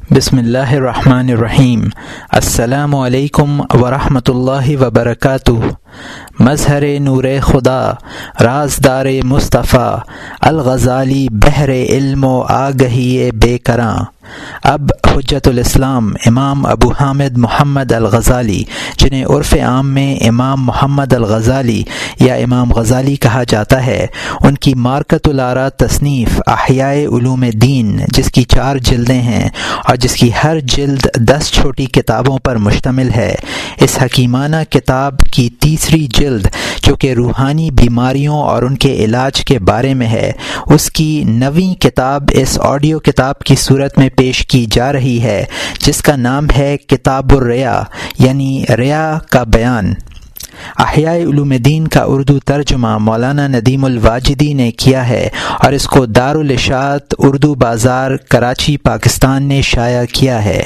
بسم اللہ الرحمن الرحیم۔ السلام علیکم ورحمۃ اللہ وبرکاتہ۔ مظہر نور خدا، رازدار مصطفیٰ، الغزالی بحر علم و آگہی بے کراں۔ اب حجت الاسلام امام ابو حامد محمد الغزالی، جنہیں عرف عام میں امام محمد الغزالی یا امام غزالی کہا جاتا ہے، ان کی مارکۃ الآراء تصنیف احیاء علوم دین، جس کی 4 جلدیں ہیں اور جس کی ہر جلد 10 چھوٹی کتابوں پر مشتمل ہے، اس حکیمانہ کتاب کی تیسری جلد، جو کہ روحانی بیماریوں اور ان کے علاج کے بارے میں ہے، اس کی 9ویں کتاب اس آڈیو کتاب کی صورت میں پیش کی جا رہی ہے، جس کا نام ہے کتاب الریا، یعنی ریا کا بیان۔ احیاء علوم دین کا اردو ترجمہ مولانا ندیم الواجدی نے کیا ہے اور اس کو دارالاشاعت اردو بازار کراچی پاکستان نے شائع کیا ہے۔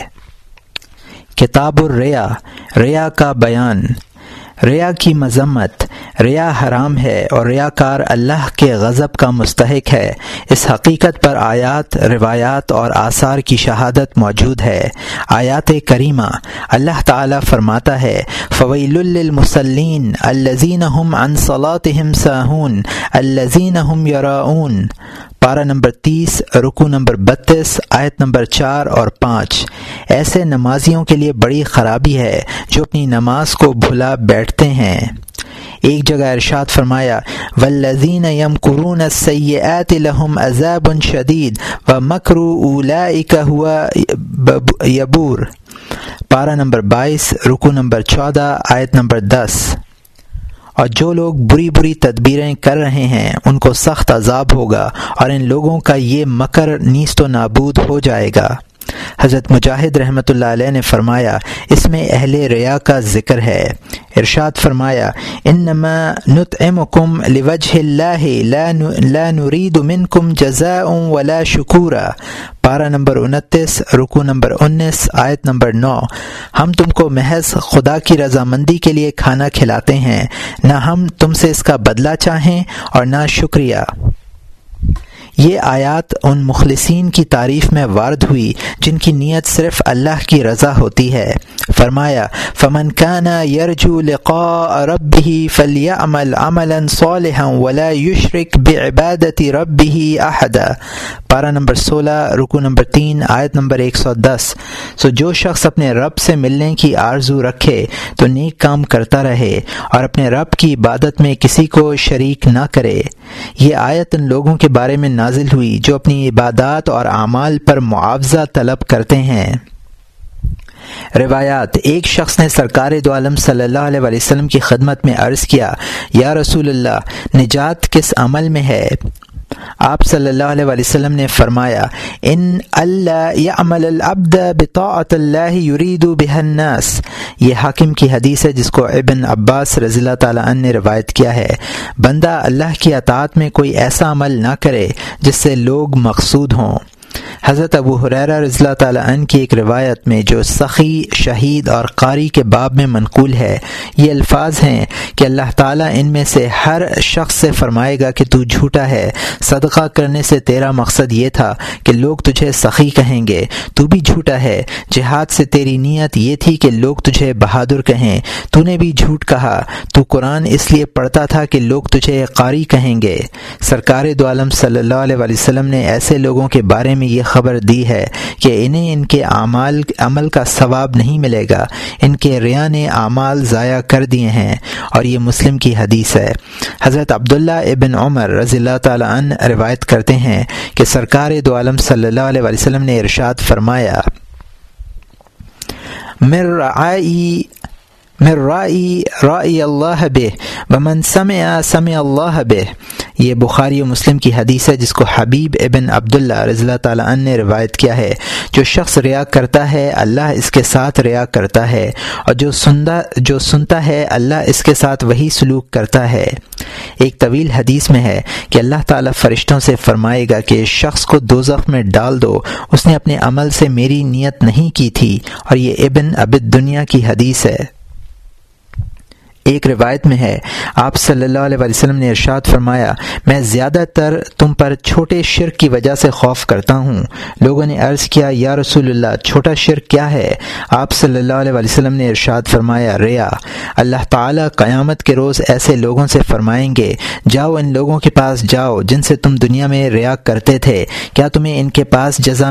کتاب الریا، ریا کا بیان۔ ریا کی مذمت۔ ریا حرام ہے اور ریاکار اللہ کے غضب کا مستحق ہے۔ اس حقیقت پر آیات، روایات اور آثار کی شہادت موجود ہے۔ آیات کریمہ، اللہ تعالی فرماتا ہے فویل للمصلین الذین هم عن صلاتهم ساہون الذین هم یراؤون، پارہ نمبر 30، رکوع نمبر 32، آیت نمبر 4 اور 5۔ ایسے نمازیوں کے لیے بڑی خرابی ہے جو اپنی نماز کو بھلا بیٹھتے ہیں۔ ایک جگہ ارشاد فرمایا والذین یمکرون السیئات لهم عذاب شدید ومکر اولئک هو یبور، پارہ نمبر 22، رکوع نمبر 14، آیت نمبر 10۔ اور جو لوگ بری تدبیریں کر رہے ہیں ان کو سخت عذاب ہوگا اور ان لوگوں کا یہ مکر نیست و نابود ہو جائے گا۔ حضرت مجاہد رحمۃ اللہ علیہ نے فرمایا اس میں اہل ریا کا ذکر ہے۔ ارشاد فرمایا انما نطعمکم لوجہ اللہ لا نرید منکم جزاء ولا شکورا، پارہ نمبر 29، رکوع نمبر 19، آیت نمبر 9۔ ہم تم کو محض خدا کی رضامندی کے لیے کھانا کھلاتے ہیں، نہ ہم تم سے اس کا بدلہ چاہیں اور نہ شکریہ۔ یہ آیات ان مخلصین کی تعریف میں وارد ہوئی جن کی نیت صرف اللہ کی رضا ہوتی ہے۔ فرمایا فمن کان یرجو لقاء ربہ فلیعمل عملا صالحا ولا یشرک بعبادۃ ربہ احدا، پارہ نمبر 16، رکوع نمبر 3، آیت نمبر 110۔ سو جو شخص اپنے رب سے ملنے کی آرزو رکھے تو نیک کام کرتا رہے اور اپنے رب کی عبادت میں کسی کو شریک نہ کرے۔ یہ آیت ان لوگوں کے بارے میں نازل ہوئی جو اپنی عبادات اور اعمال پر معاوضہ طلب کرتے ہیں۔ روایات۔ ایک شخص نے سرکار دو عالم صلی اللہ علیہ وسلم کی خدمت میں عرض کیا یا رسول اللہ، نجات کس عمل میں ہے؟ آپ صلی اللہ علیہ وسلم نے فرمایا ان اللہ یعمل العبد بطاعت اللہ یرید بها الناس، یہ حاکم کی حدیث ہے جس کو ابن عباس رضی اللہ تعالی عنہ نے روایت کیا ہے۔ بندہ اللہ کی اطاعت میں کوئی ایسا عمل نہ کرے جس سے لوگ مقصود ہوں۔ حضرت ابو ہریرہ رضی اللہ تعالی عنہ کی ایک روایت میں جو سخی، شہید اور قاری کے باب میں منقول ہے، یہ الفاظ ہیں کہ اللہ تعالیٰ ان میں سے ہر شخص سے فرمائے گا کہ تو جھوٹا ہے، صدقہ کرنے سے تیرا مقصد یہ تھا کہ لوگ تجھے سخی کہیں گے، تو بھی جھوٹا ہے، جہاد سے تیری نیت یہ تھی کہ لوگ تجھے بہادر کہیں، تو نے بھی جھوٹ کہا، تو قرآن اس لیے پڑھتا تھا کہ لوگ تجھے قاری کہیں گے۔ سرکار دو عالم صلی اللہ علیہ وسلم نے ایسے لوگوں کے بارے میں یہ خبر دی ہے کہ انہیں ان کے عمل کا ثواب نہیں ملے گا، ان کے ریا نے اعمال ضائع کر دیے ہیں، اور یہ مسلم کی حدیث ہے۔ حضرت عبداللہ ابن عمر رضی اللہ تعالی عنہ روایت کرتے ہیں کہ سرکار دو عالم صلی اللہ علیہ وسلم نے ارشاد فرمایا من رائی اللہ بہ ومن سمع اللہ بہ، یہ بخاری و مسلم کی حدیث ہے جس کو حبیب ابن عبداللہ رضی اللہ تعالیٰ عنہ نے روایت کیا ہے۔ جو شخص ریا کرتا ہے اللہ اس کے ساتھ ریا کرتا ہے، اور جو سنتا ہے اللہ اس کے ساتھ وہی سلوک کرتا ہے۔ ایک طویل حدیث میں ہے کہ اللہ تعالیٰ فرشتوں سے فرمائے گا کہ اس شخص کو دوزخ میں ڈال دو، اس نے اپنے عمل سے میری نیت نہیں کی تھی، اور یہ ابن ابی دنیا کی حدیث ہے۔ ایک روایت میں ہے آپ صلی اللہ علیہ وسلم نے ارشاد فرمایا میں زیادہ تر تم پر چھوٹے شرک کی وجہ سے خوف کرتا ہوں۔ لوگوں نے عرض کیا یا رسول اللہ چھوٹا شرک کیا ہے؟ آپ صلی اللہ علیہ وسلم نے ارشاد فرمایا ریا۔ اللہ تعالیٰ قیامت کے روز ایسے لوگوں سے فرمائیں گے جاؤ ان لوگوں کے پاس جاؤ جن سے تم دنیا میں ریا کرتے تھے، کیا تمہیں ان کے پاس جزا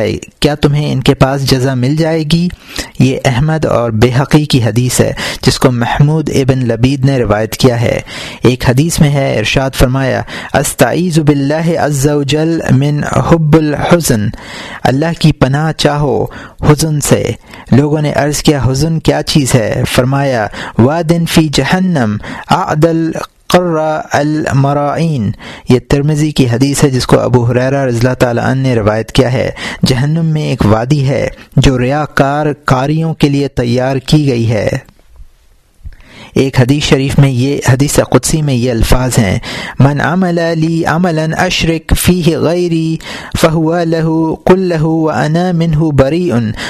مل جائے گی؟ یہ احمد اور بحقی کی حدیث ہے جس کو محمود ابن لبید نے روایت کیا ہے۔ ایک حدیث میں ہے ارشاد فرمایا استعیذ باللہ عز وجل من حب الحزن، اللہ کی پناہ چاہو حزن سے۔ لوگوں نے عرض کیا حزن کیا چیز ہے؟ فرمایا وادن فی جہنم اعدل قرہ المرائین۔ یہ ترمذی کی حدیث ہے جس کو ابو ہریرہ رضی اللہ تعالیٰ عنہ نے روایت کیا ہے۔ جہنم میں ایک وادی ہے جو ریاکار کاریوں کے لیے تیار کی گئی ہے۔ ایک حدیث شریف میں یہ حدیث قدسی میں یہ الفاظ ہیں من عمل لی عملا اشرک فیہ غیری فہو لہ قل لہ وانا منہ بریء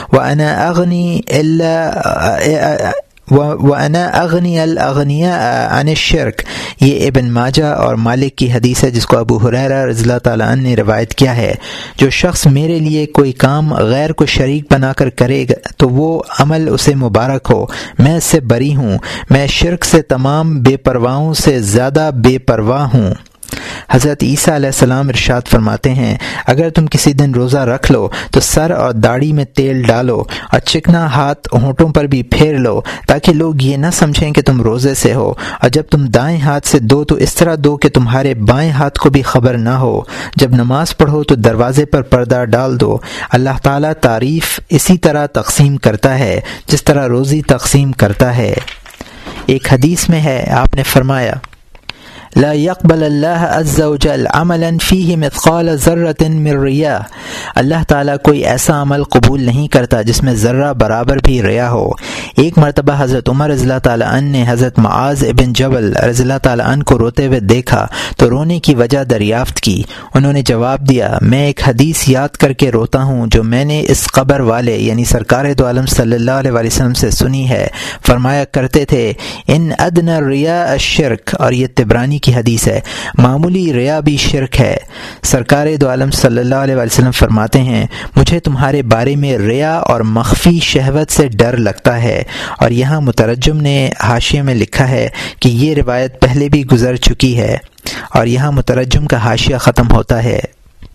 وَأَنَا أَغْنِيَ الْأَغْنِيَاءَ عَنِ الشِّرْكِ۔ یہ ابن ماجہ اور مالک کی حدیث ہے جس کو ابو ہریرہ رضی اللہ تعالیٰ عنہ نے روایت کیا ہے۔ جو شخص میرے لیے کوئی کام غیر کو شریک بنا کر کرے گا تو وہ عمل اسے مبارک ہو، میں اس سے بری ہوں، میں شرک سے تمام بے پرواہوں سے زیادہ بے پرواہ ہوں۔ حضرت عیسیٰ علیہ السلام ارشاد فرماتے ہیں اگر تم کسی دن روزہ رکھ لو تو سر اور داڑھی میں تیل ڈالو اور چکنا ہاتھ ہونٹوں پر بھی پھیر لو تاکہ لوگ یہ نہ سمجھیں کہ تم روزے سے ہو، اور جب تم دائیں ہاتھ سے دو تو اس طرح دو کہ تمہارے بائیں ہاتھ کو بھی خبر نہ ہو، جب نماز پڑھو تو دروازے پر پردہ ڈال دو۔ اللہ تعالیٰ تعریف اسی طرح تقسیم کرتا ہے جس طرح روزی تقسیم کرتا ہے۔ ایک حدیث میں ہے آپ نے فرمایا لا يقبل اللہ عز وجل عملا فیہ مثقال ذرۃ من ریا، اللہ تعالیٰ کوئی ایسا عمل قبول نہیں کرتا جس میں ذرہ برابر بھی ریا ہو۔ ایک مرتبہ حضرت عمر رضی اللہ تعالیٰ عنہ نے حضرت معاذ ابن جبل رضی اللہ تعالیٰ عنہ کو روتے ہوئے دیکھا تو رونے کی وجہ دریافت کی۔ انہوں نے جواب دیا میں ایک حدیث یاد کر کے روتا ہوں جو میں نے اس قبر والے یعنی سرکار دو عالم صلی اللہ علیہ وسلم سے سنی ہے، فرمایا کرتے تھے ان ادنى الرياء الشرک، اور یہ طبرانی کی حدیث ہے، معمولی ریا بھی شرک ہے۔ سرکار دو عالم صلی اللہ علیہ وسلم فرماتے ہیں مجھے تمہارے بارے میں ریا اور مخفی شہوت سے ڈر لگتا ہے، اور یہاں مترجم نے حاشیے میں لکھا ہے کہ یہ روایت پہلے بھی گزر چکی ہے، اور یہاں مترجم کا حاشیہ ختم ہوتا ہے۔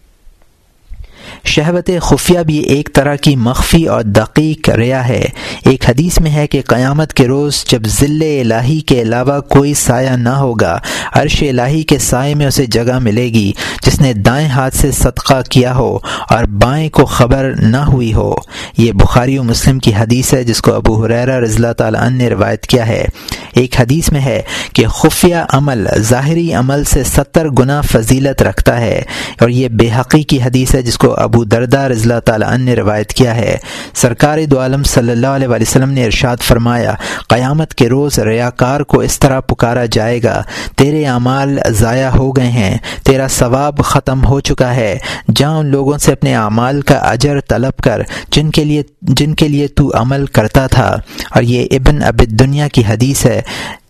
شہوت خفیہ بھی ایک طرح کی مخفی اور دقیق ریا ہے۔ ایک حدیث میں ہے کہ قیامت کے روز جب ظل الہی کے علاوہ کوئی سایہ نہ ہوگا، عرش الہی کے سائے میں اسے جگہ ملے گی جس نے دائیں ہاتھ سے صدقہ کیا ہو اور بائیں کو خبر نہ ہوئی ہو۔ یہ بخاری و مسلم کی حدیث ہے جس کو ابو ہریرہ رضی اللہ تعالیٰ عنہ نے روایت کیا ہے۔ ایک حدیث میں ہے کہ خفیہ عمل ظاہری عمل سے 70 گنا فضیلت رکھتا ہے، اور یہ بے حقی کی حدیث ہے جس کو ابو درداء رضی اللہ تعالیٰ عنہ نے روایت کیا ہے۔ سرکار دو عالم صلی اللہ علیہ وسلم نے ارشاد فرمایا قیامت کے روز ریاکار کو اس طرح پکارا جائے گا تیرے اعمال ضائع ہو گئے ہیں، تیرا ثواب ختم ہو چکا ہے، جا ان لوگوں سے اپنے اعمال کا اجر طلب کر جن کے لیے تو عمل کرتا تھا۔ اور یہ ابن ابی الدنیا کی حدیث ہے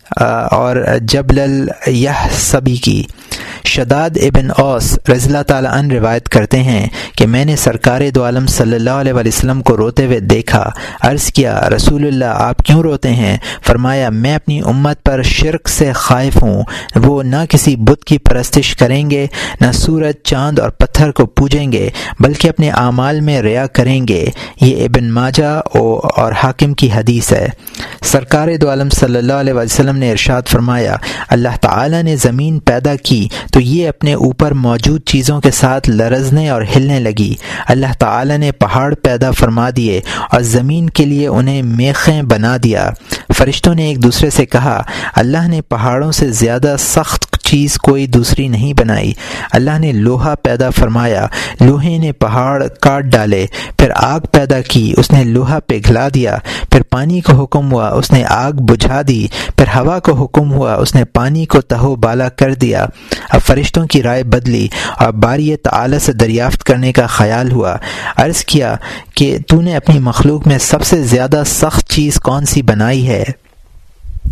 اور جبل الیحصبی کی۔ شداد ابن اوس رضی اللہ تعالیٰ عنہ روایت کرتے ہیں کہ میں نے سرکار دو عالم صلی اللہ علیہ وسلم کو روتے ہوئے دیکھا، عرض کیا رسول اللہ آپ کیوں روتے ہیں؟ فرمایا میں اپنی امت پر شرک سے خائف ہوں، وہ نہ کسی بت کی پرستش کریں گے، نہ سورج چاند اور پتھر کو پوجیں گے، بلکہ اپنے اعمال میں ریا کریں گے۔ یہ ابن ماجہ اور حاکم کی حدیث ہے۔ سرکار دو عالم صلی اللہ علیہ وسلم نے ارشاد فرمایا اللہ تعالیٰ نے زمین پیدا کی تو یہ اپنے اوپر موجود چیزوں کے ساتھ لرزنے اور ہلنے لگی۔ اللہ تعالیٰ نے پہاڑ پیدا فرما دیے اور زمین کے لیے انہیں میخیں بنا دیا۔ فرشتوں نے ایک دوسرے سے کہا اللہ نے پہاڑوں سے زیادہ سخت چیز کوئی دوسری نہیں بنائی۔ اللہ نے لوہا پیدا فرمایا، لوہے نے پہاڑ کاٹ ڈالے۔ پھر آگ پیدا کی، اس نے لوہا پگھلا دیا۔ پھر پانی کو حکم ہوا، اس نے آگ بجھا دی۔ پھر ہوا کو حکم ہوا، اس نے پانی کو تہو بالا کر دیا۔ اب فرشتوں کی رائے بدلی اور باری تعالی سے دریافت کرنے کا خیال ہوا۔ عرض کیا کہ تو نے اپنی مخلوق میں سب سے زیادہ سخت چیز کون سی بنائی ہے؟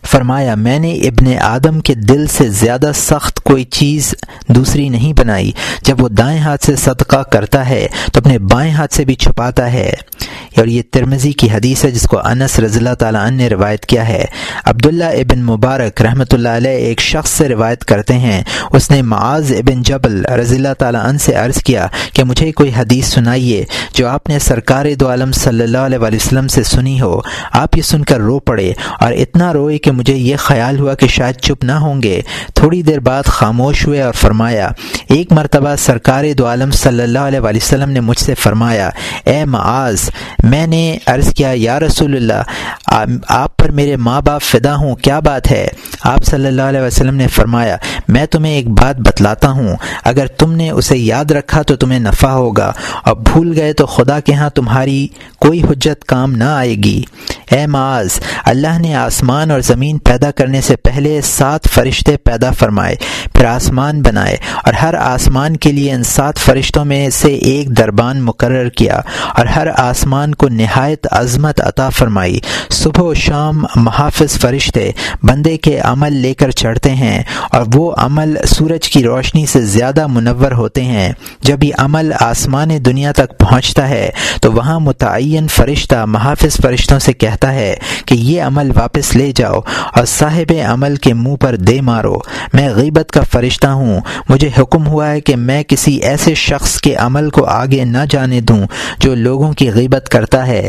فرمایا میں نے ابن آدم کے دل سے زیادہ سخت کوئی چیز دوسری نہیں بنائی. جب وہ دائیں ہاتھ سے صدقہ کرتا ہے تو اپنے بائیں ہاتھ سے بھی چھپاتا ہے. اور یہ ترمذی کی حدیث ہے جس کو انس رضی اللہ تعالیٰ عنہ نے روایت کیا ہے. عبداللہ ابن مبارک رحمۃ اللہ علیہ ایک شخص سے روایت کرتے ہیں, اس نے معاذ ابن جبل رضی اللہ تعالیٰ عنہ سے عرض کیا کہ مجھے کوئی حدیث سنائیے جو آپ نے سرکار دو عالم صلی اللہ علیہ وسلم سے سنی ہو. آپ یہ سن کر رو پڑے اور اتنا روئے کہ مجھے یہ خیال ہوا کہ شاید چپ نہ ہوں گے. تھوڑی دیر بعد خاموش ہوئے اور فرمایا, ایک مرتبہ سرکار دو عالم صلی اللہ علیہ وسلم نے مجھ سے فرمایا, اے معاذ. میں نے عرض کیا, یا رسول اللہ, آپ پر میرے ماں باپ فدا ہوں, کیا بات ہے؟ آپ صلی اللہ علیہ وسلم نے فرمایا, میں تمہیں ایک بات بتلاتا ہوں, اگر تم نے اسے یاد رکھا تو تمہیں نفع ہوگا, اور بھول گئے تو خدا کے ہاں تمہاری کوئی حجت کام نہ آئے گی. اے معاذ, اللہ نے آسمان اور زمین پیدا کرنے سے پہلے 7 فرشتے پیدا فرمائے, پھر آسمان بنائے, اور ہر آسمان کے لیے ان 7 فرشتوں میں سے ایک دربان مقرر کیا, اور ہر آسمان کو نہایت عظمت عطا فرمائی. صبح و شام محافظ فرشتے بندے کے عمل لے کر چڑھتے ہیں, اور وہ عمل سورج کی روشنی سے زیادہ منور ہوتے ہیں. جب یہ عمل آسمان دنیا تک پہنچتا ہے تو وہاں متعین فرشتہ محافظ فرشتوں سے کہتا ہے کہ یہ عمل واپس لے جاؤ اور صاحب عمل کے منہ پر دے مارو. میں غیبت کا فرشتہ ہوں, مجھے حکم ہوا ہے کہ میں کسی ایسے شخص کے عمل کو آگے نہ جانے دوں جو لوگوں کی غیبت کرتا ہے.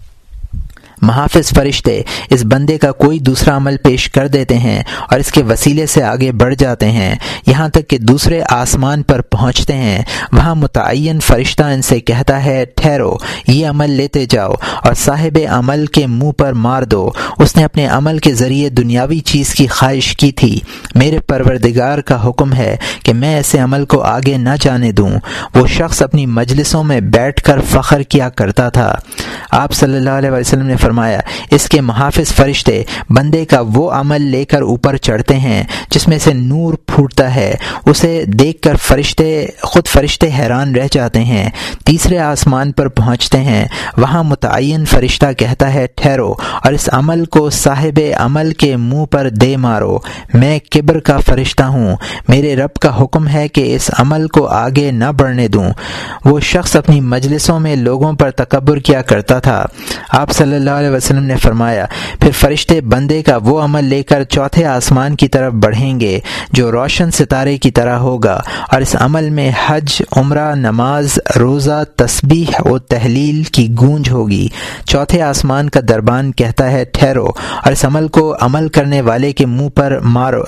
محافظ فرشتے اس بندے کا کوئی دوسرا عمل پیش کر دیتے ہیں اور اس کے وسیلے سے آگے بڑھ جاتے ہیں, یہاں تک کہ دوسرے آسمان پر پہنچتے ہیں. وہاں متعین فرشتہ ان سے کہتا ہے, ٹھہرو, یہ عمل لیتے جاؤ اور صاحب عمل کے منہ پر مار دو. اس نے اپنے عمل کے ذریعے دنیاوی چیز کی خواہش کی تھی. میرے پروردگار کا حکم ہے کہ میں ایسے عمل کو آگے نہ جانے دوں. وہ شخص اپنی مجلسوں میں بیٹھ کر فخر کیا کرتا تھا. آپ صلی اللہ علیہ وسلم نے فرمایا, اس کے محافظ فرشتے بندے کا وہ عمل لے کر اوپر چڑھتے ہیں جس میں سے نور پھوٹتا ہے. اسے دیکھ کر خود فرشتے حیران رہ جاتے ہیں. تیسرے آسمان پر پہنچتے ہیں, وہاں متعین فرشتہ کہتا ہے, ٹھہرو اور اس عمل کو صاحب عمل کے منہ پر دے مارو. میں کبر کا فرشتہ ہوں, میرے رب کا حکم ہے کہ اس عمل کو آگے نہ بڑھنے دوں. وہ شخص اپنی مجلسوں میں لوگوں پر تکبر کیا کرتا تھا. آپ صلی اللہ علیہ وسلم نے فرمایا, پھر فرشتے بندے کا وہ عمل لے کر چوتھے آسمان کی طرف بڑھیں گے جو روشن ستارے کی طرح ہوگا, اور اس عمل میں حج, عمرہ, نماز, روزہ, تسبیح و تحلیل کی گونج ہوگی. چوتھے آسمان کا دربان کہتا ہے, ٹھہرو اور اس عمل کو عمل کرنے والے کے منہ پر مارو,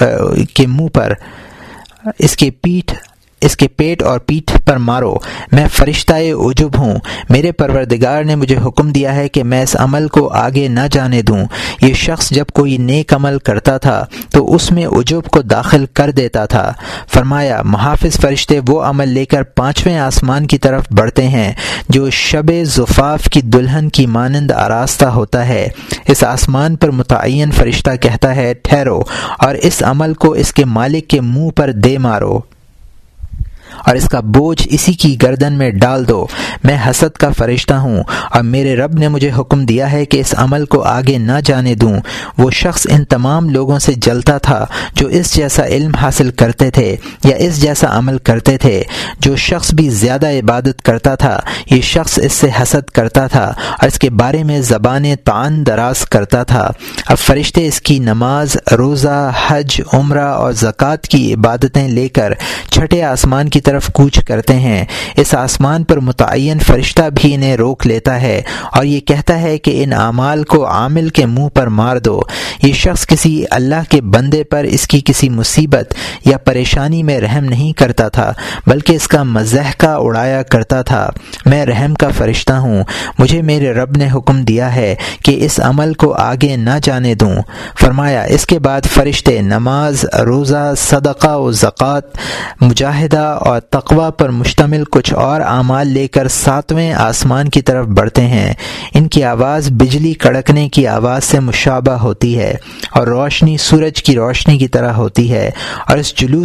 اس کے پیٹ اور پیٹھ پر مارو. میں فرشتہ عجب ہوں, میرے پروردگار نے مجھے حکم دیا ہے کہ میں اس عمل کو آگے نہ جانے دوں. یہ شخص جب کوئی نیک عمل کرتا تھا تو اس میں عجب کو داخل کر دیتا تھا. فرمایا, محافظ فرشتے وہ عمل لے کر 5ویں آسمان کی طرف بڑھتے ہیں جو شب زفاف کی دلہن کی مانند آراستہ ہوتا ہے. اس آسمان پر متعین فرشتہ کہتا ہے, ٹھہرو اور اس عمل کو اس کے مالک کے منہ پر دے مارو اور اس کا بوجھ اسی کی گردن میں ڈال دو. میں حسد کا فرشتہ ہوں اور میرے رب نے مجھے حکم دیا ہے کہ اس عمل کو آگے نہ جانے دوں. وہ شخص ان تمام لوگوں سے جلتا تھا جو اس جیسا علم حاصل کرتے تھے یا اس جیسا عمل کرتے تھے. جو شخص بھی زیادہ عبادت کرتا تھا یہ شخص اس سے حسد کرتا تھا اور اس کے بارے میں زبان طعن دراز کرتا تھا. اب فرشتے اس کی نماز, روزہ, حج, عمرہ اور زکوٰۃ کی عبادتیں لے کر چھٹے آسمان کی طرف کوچ کرتے ہیں. اس آسمان پر متعین فرشتہ بھی انہیں روک لیتا ہے اور یہ کہتا ہے کہ ان اعمال کو عامل کے منہ پر مار دو. یہ شخص کسی اللہ کے بندے پر اس کی کسی مصیبت یا پریشانی میں رحم نہیں کرتا تھا بلکہ اس کا مضحکہ اڑایا کرتا تھا. میں رحم کا فرشتہ ہوں, مجھے میرے رب نے حکم دیا ہے کہ اس عمل کو آگے نہ جانے دوں. فرمایا, اس کے بعد فرشتے نماز, روزہ, صدقہ و زکوٰۃ, مجاہدہ اور تقوی پر مشتمل کچھ اور اعمال لے کر 7ویں آسمان کی طرف بڑھتے ہیں. ان کی آواز بجلی کڑکنے کی آواز سے مشابہ ہوتی ہے اور روشنی سورج کی روشنی کی طرح ہوتی ہے, اور اس جلوس میں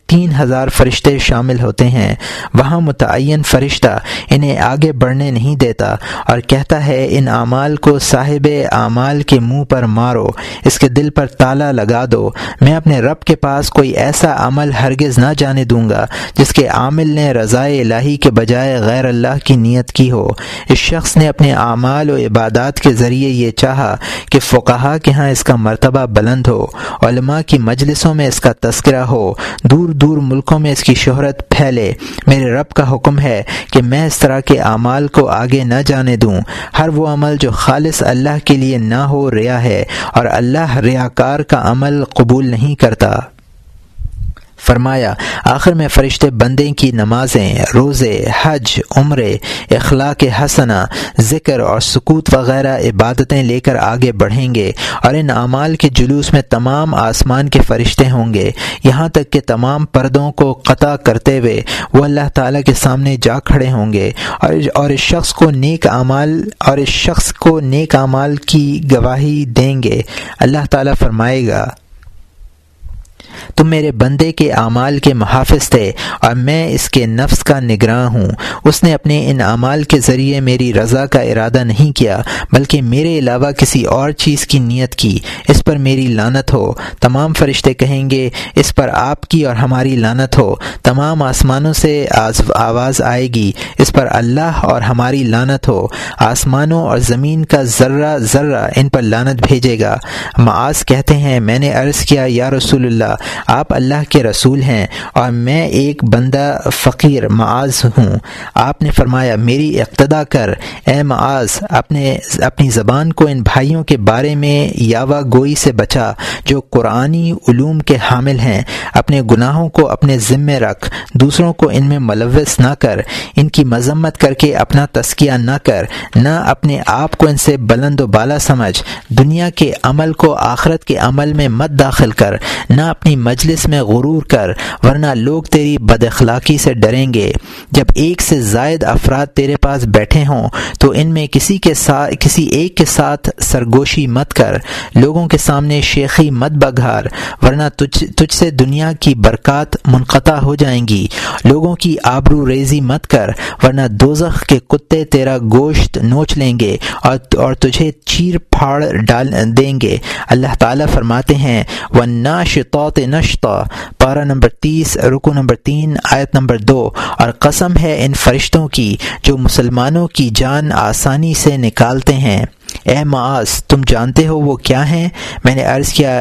3,000 فرشتے شامل ہوتے ہیں، وہاں متعین فرشتہ انہیں آگے بڑھنے نہیں دیتا اور کہتا ہے ان اعمال کو صاحب اعمال کے منہ پر مارو، اس کے دل پر تالا لگا دو۔ میں اپنے رب کے پاس کوئی ایسا عمل ہرگز نہ جانے دوں گا جس کے عامل نے رضائے الہی کے بجائے غیر اللہ کی نیت کی ہو۔ اس شخص نے اپنے اعمال و عبادات کے ذریعے یہ چاہا کہ فقہا کے ہاں اس کا مرتبہ بلند ہو، علماء کی مجلسوں میں اس کا تذکرہ ہو، دور دور ملکوں میں اس کی شہرت پھیلے۔ میرے رب کا حکم ہے کہ میں اس طرح کے اعمال کو آگے نہ جانے دوں۔ ہر وہ عمل جو خالص اللہ کے لیے نہ ہو ریا ہے، اور اللہ ریاکار کا عمل قبول نہیں کرتا۔ فرمایا آخر میں فرشتے بندے کی نمازیں، روزے، حج، عمرے، اخلاق حسنہ، ذکر اور سکوت وغیرہ عبادتیں لے کر آگے بڑھیں گے، اور ان اعمال کے جلوس میں تمام آسمان کے فرشتے ہوں گے، یہاں تک کہ تمام پردوں کو قطع کرتے ہوئے وہ اللہ تعالیٰ کے سامنے جا کھڑے ہوں گے، اور اس شخص کو نیک اعمال کی گواہی دیں گے۔ اللہ تعالیٰ فرمائے گا تم میرے بندے کے اعمال کے محافظ تھے اور میں اس کے نفس کا نگراں ہوں۔ اس نے اپنے ان اعمال کے ذریعے میری رضا کا ارادہ نہیں کیا بلکہ میرے علاوہ کسی اور چیز کی نیت کی، اس پر میری لعنت ہو۔ تمام فرشتے کہیں گے اس پر آپ کی اور ہماری لعنت ہو۔ تمام آسمانوں سے آواز آئے گی اس پر اللہ اور ہماری لعنت ہو۔ آسمانوں اور زمین کا ذرہ ذرہ ان پر لعنت بھیجے گا۔ معاذ کہتے ہیں میں نے عرض کیا یا رسول اللہ آپ اللہ کے رسول ہیں اور میں ایک بندہ فقیر معاذ ہوں۔ آپ نے فرمایا میری اقتدا کر اے معاذ، اپنی زبان کو ان بھائیوں کے بارے میں یاوہ گوئی سے بچا جو قرآنی علوم کے حامل ہیں۔ اپنے گناہوں کو اپنے ذمے رکھ، دوسروں کو ان میں ملوث نہ کر، ان کی مذمت کر کے اپنا تزکیہ نہ کر، نہ اپنے آپ کو ان سے بلند و بالا سمجھ، دنیا کے عمل کو آخرت کے عمل میں مت داخل کر، نہ اپنی مجلس میں غرور کر ورنہ لوگ تیری بد اخلاقی سے ڈریں گے۔ جب ایک سے زائد افراد تیرے پاس بیٹھے ہوں تو ان میں کسی ایک کے ساتھ سرگوشی مت کر، لوگوں کے سامنے شیخی مت بگھار ورنہ تجھ سے دنیا کی برکات منقطع ہو جائیں گی۔ لوگوں کی آبرو ریزی مت کر ورنہ دوزخ کے کتے تیرا گوشت نوچ لیں گے اور تجھے چیر پھاڑ ڈال دیں گے۔ اللہ تعالیٰ فرماتے ہیں وَالنَّاشِطَاتِ نشطا، پارہ نمبر 30 رکوع نمبر 3 آیت نمبر 2، اور قسم ہے ان فرشتوں کی جو مسلمانوں کی جان آسانی سے نکالتے ہیں۔ اے معاذ تم جانتے ہو وہ کیا ہیں؟ میں نے عرض کیا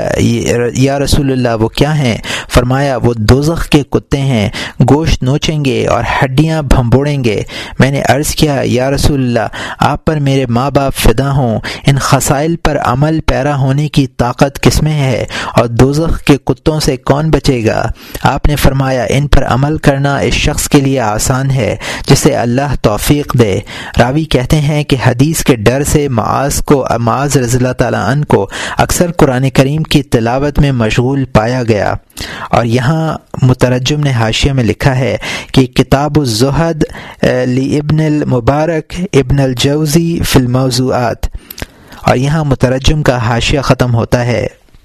یا رسول اللہ وہ کیا ہیں؟ فرمایا وہ دوزخ کے کتے ہیں، گوشت نوچیں گے اور ہڈیاں بھنبوڑیں گے۔ میں نے عرض کیا یا رسول اللہ آپ پر میرے ماں باپ فدا ہوں، ان خصائل پر عمل پیرا ہونے کی طاقت کس میں ہے اور دوزخ کے کتوں سے کون بچے گا؟ آپ نے فرمایا ان پر عمل کرنا اس شخص کے لیے آسان ہے جسے اللہ توفیق دے۔ راوی کہتے ہیں کہ حدیث کے ڈر سے معاذ رضی اللہ تعالیٰ عنہ کو اکثر قرآن کریم کی تلاوت میں مشغول پایا گیا۔ اور یہاں مترجم نے حاشیہ میں لکھا ہے کہ کتاب الزہد لابن المبارک ابن الجوزی فی الموضوعات، اور یہاں مترجم کا حاشیہ ختم ہوتا ہے۔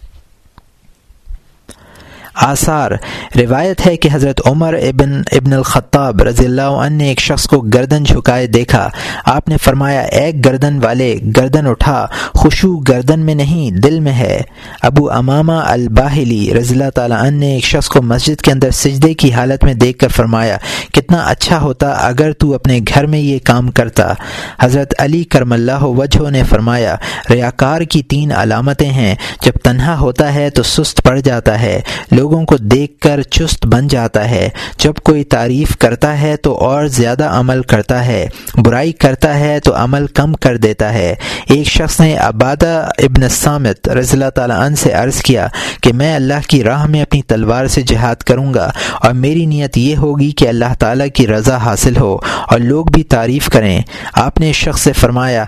آثار روایت ہے کہ حضرت عمر ابن الخطاب رضی اللہ عنہ نے ایک شخص کو گردن جھکائے دیکھا۔ آپ نے فرمایا اے گردن والے گردن اٹھا، خشوع گردن میں نہیں دل میں ہے۔ ابو امامہ الباہلی رضی اللہ تعالیٰ عنہ نے ایک شخص کو مسجد کے اندر سجدے کی حالت میں دیکھ کر فرمایا کتنا اچھا ہوتا اگر تو اپنے گھر میں یہ کام کرتا۔ حضرت علی کرم اللہ وجہہ نے فرمایا ریاکار کی 3 علامتیں ہیں، جب تنہا ہوتا ہے تو سست پڑ جاتا ہے، لوگوں کو دیکھ کر چست بن جاتا ہے، جب کوئی تعریف کرتا ہے تو اور زیادہ عمل کرتا ہے، برائی کرتا ہے تو عمل کم کر دیتا ہے۔ ایک شخص نے عبادہ ابن الصامت رضی اللہ تعالیٰ عنہ سے عرض کیا کہ میں اللہ کی راہ میں اپنی تلوار سے جہاد کروں گا اور میری نیت یہ ہوگی کہ اللہ تعالیٰ کی رضا حاصل ہو اور لوگ بھی تعریف کریں۔ آپ نے اس شخص سے فرمایا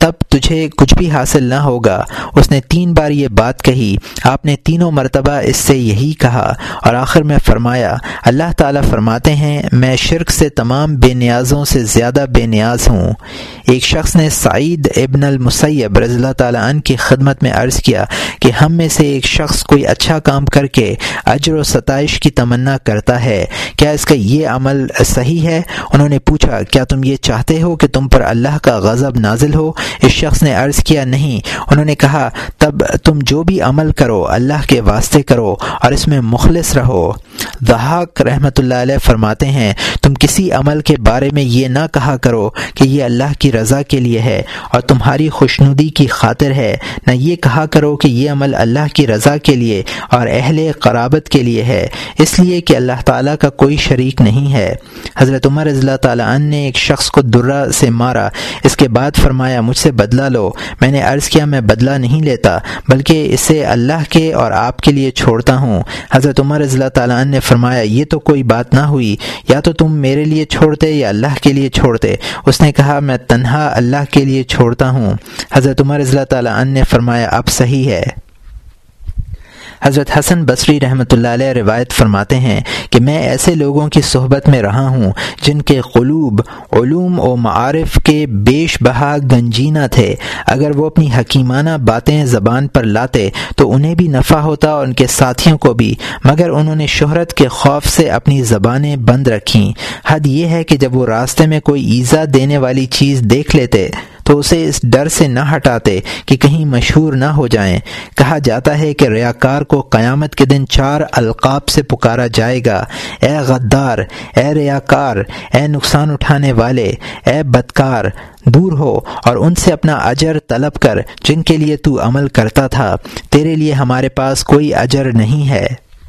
تب تجھے کچھ بھی حاصل نہ ہوگا۔ اس نے 3 بار یہ بات کہی، آپ نے تینوں مرتبہ اس سے یہی کہا، اور آخر میں فرمایا، اللہ تعالیٰ فرماتے ہیں میں شرک سے تمام بے نیازوں سے زیادہ بے نیاز ہوں۔ ایک شخص نے سعید ابن المسیب رضی اللہ تعالیٰ عنہ کی خدمت میں عرض کیا کہ ہم میں سے ایک شخص کوئی اچھا کام کر کے اجر و ستائش کی تمنا کرتا ہے، کیا اس کا یہ عمل صحیح ہے؟ انہوں نے پوچھا، کیا تم یہ چاہتے ہو کہ تم پر اللہ کا غضب نازل ہو؟ اس شخص نے عرض کیا، نہیں۔ انہوں نے کہا، تب تم جو بھی عمل کرو اللہ کے واسطے کرو اور اس میں مخلص رہو۔ ضحاک رحمۃ اللہ علیہ فرماتے ہیں، تم کسی عمل کے بارے میں یہ نہ کہا کرو کہ یہ اللہ کی رضا کے لیے ہے اور تمہاری خوشنودی کی خاطر ہے، نہ یہ کہا کرو کہ یہ عمل اللہ کی رضا کے لیے اور اہل قرابت کے لیے ہے، اس لیے کہ اللہ تعالیٰ کا کوئی شریک نہیں ہے۔ حضرت عمر رضی اللہ تعالیٰ عنہ نے ایک شخص کو درہ سے مارا، اس کے بعد فرمایا، مجھ سے بدلہ لو۔ میں نے عرض کیا، میں بدلہ نہیں لیتا بلکہ اسے اللہ کے اور آپ کے لیے چھوڑتا ہوں۔ حضرت عمر رضی اللہ تعالیٰ عنہ نے فرمایا، یہ تو کوئی بات نہ ہوئی، یا تو تم میرے لیے چھوڑتے یا اللہ کے لیے چھوڑتے۔ اس نے کہا، میں تنہا اللہ کے لیے چھوڑتا ہوں۔ حضرت عمر رضی اللہ تعالیٰ عنہ نے فرمایا، اب صحیح ہے۔ حضرت حسن بصری رحمۃ اللہ علیہ روایت فرماتے ہیں کہ میں ایسے لوگوں کی صحبت میں رہا ہوں جن کے قلوب علوم و معارف کے بیش بہا گنجینہ تھے، اگر وہ اپنی حکیمانہ باتیں زبان پر لاتے تو انہیں بھی نفع ہوتا اور ان کے ساتھیوں کو بھی، مگر انہوں نے شہرت کے خوف سے اپنی زبانیں بند رکھیں۔ حد یہ ہے کہ جب وہ راستے میں کوئی ایذا دینے والی چیز دیکھ لیتے تو اسے اس ڈر سے نہ ہٹاتے کہ کہیں مشہور نہ ہو جائیں۔ کہا جاتا ہے کہ ریاکار کو قیامت کے دن 4 القاب سے پکارا جائے گا، اے غدار، اے ریاکار، اے نقصان اٹھانے والے، اے بدکار، دور ہو اور ان سے اپنا اجر طلب کر جن کے لیے تو عمل کرتا تھا، تیرے لیے ہمارے پاس کوئی اجر نہیں ہے۔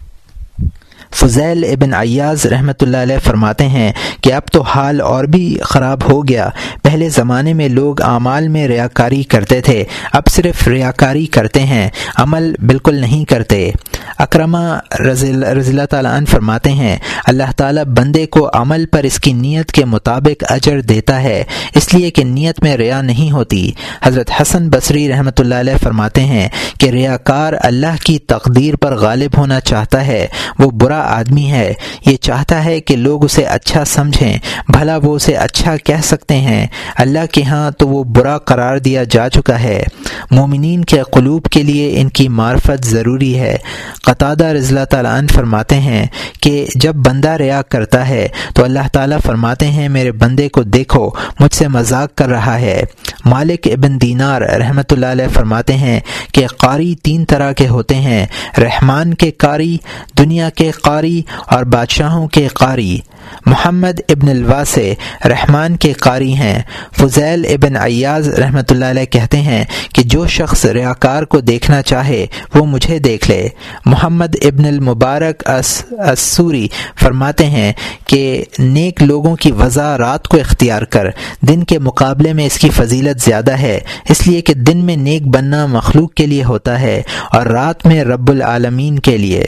فضیل ابن عیاض رحمۃ اللہ علیہ فرماتے ہیں کہ اب تو حال اور بھی خراب ہو گیا۔ پہلے زمانے میں لوگ اعمال میں ریاکاری کرتے تھے، اب صرف ریاکاری کرتے ہیں، عمل بالکل نہیں کرتے۔ اکرمہ رضی اللہ تعالیٰ عنہ فرماتے ہیں، اللہ تعالیٰ بندے کو عمل پر اس کی نیت کے مطابق اجر دیتا ہے، اس لیے کہ نیت میں ریا نہیں ہوتی۔ حضرت حسن بصری رحمۃ اللہ علیہ فرماتے ہیں کہ ریاکار اللہ کی تقدیر پر غالب ہونا چاہتا ہے، وہ برا آدمی ہے، یہ چاہتا ہے کہ لوگ اسے اچھا سمجھیں، بھلا وہ اسے اچھا کہہ سکتے ہیں، اللہ کے ہاں تو وہ برا قرار دیا جا چکا ہے۔ مومنین کے قلوب کے لیے ان کی معرفت ضروری ہے۔ قتادہ رضی اللہ تعالیٰ عنہ فرماتے ہیں کہ جب بندہ ریا کرتا ہے تو اللہ تعالیٰ فرماتے ہیں، میرے بندے کو دیکھو، مجھ سے مذاق کر رہا ہے۔ مالک ابن دینار رحمۃ اللہ علیہ فرماتے ہیں کہ قاری 3 طرح کے ہوتے ہیں، رحمان کے قاری، دنیا کے قاری اور بادشاہوں کے قاری۔ محمد ابن الواسع رحمان کے قاری ہیں۔ فضیل ابن عیاض رحمۃ اللہ علیہ کہتے ہیں کہ جو شخص ریاکار کو دیکھنا چاہے وہ مجھے دیکھ لے۔ محمد ابن المبارک السوری فرماتے ہیں کہ نیک لوگوں کی وضع رات کو اختیار کر، دن کے مقابلے میں اس کی فضیلت زیادہ ہے، اس لیے کہ دن میں نیک بننا مخلوق کے لیے ہوتا ہے اور رات میں رب العالمین کے لیے۔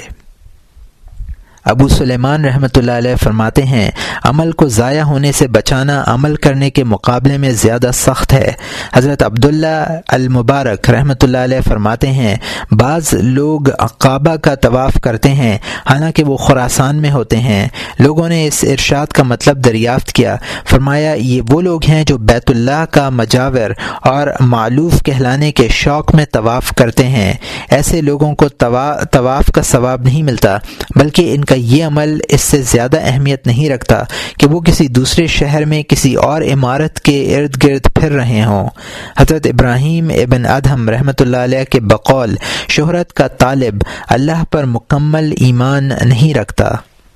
ابو سلیمان رحمۃ اللہ علیہ فرماتے ہیں، عمل کو ضائع ہونے سے بچانا عمل کرنے کے مقابلے میں زیادہ سخت ہے۔ حضرت عبداللہ المبارک رحمۃ اللہ علیہ فرماتے ہیں، بعض لوگ کعبہ کا طواف کرتے ہیں حالانکہ وہ خراسان میں ہوتے ہیں۔ لوگوں نے اس ارشاد کا مطلب دریافت کیا، فرمایا یہ وہ لوگ ہیں جو بیت اللہ کا مجاور اور معلوف کہلانے کے شوق میں طواف کرتے ہیں۔ ایسے لوگوں کو طواف کا ثواب نہیں ملتا، بلکہ ان کا یہ عمل اس سے زیادہ اہمیت نہیں رکھتا کہ وہ کسی دوسرے شہر میں کسی اور عمارت کے ارد گرد پھر رہے ہوں۔ حضرت ابراہیم ابن ادہم رحمۃ اللہ علیہ کے بقول، شہرت کا طالب اللہ پر مکمل ایمان نہیں رکھتا۔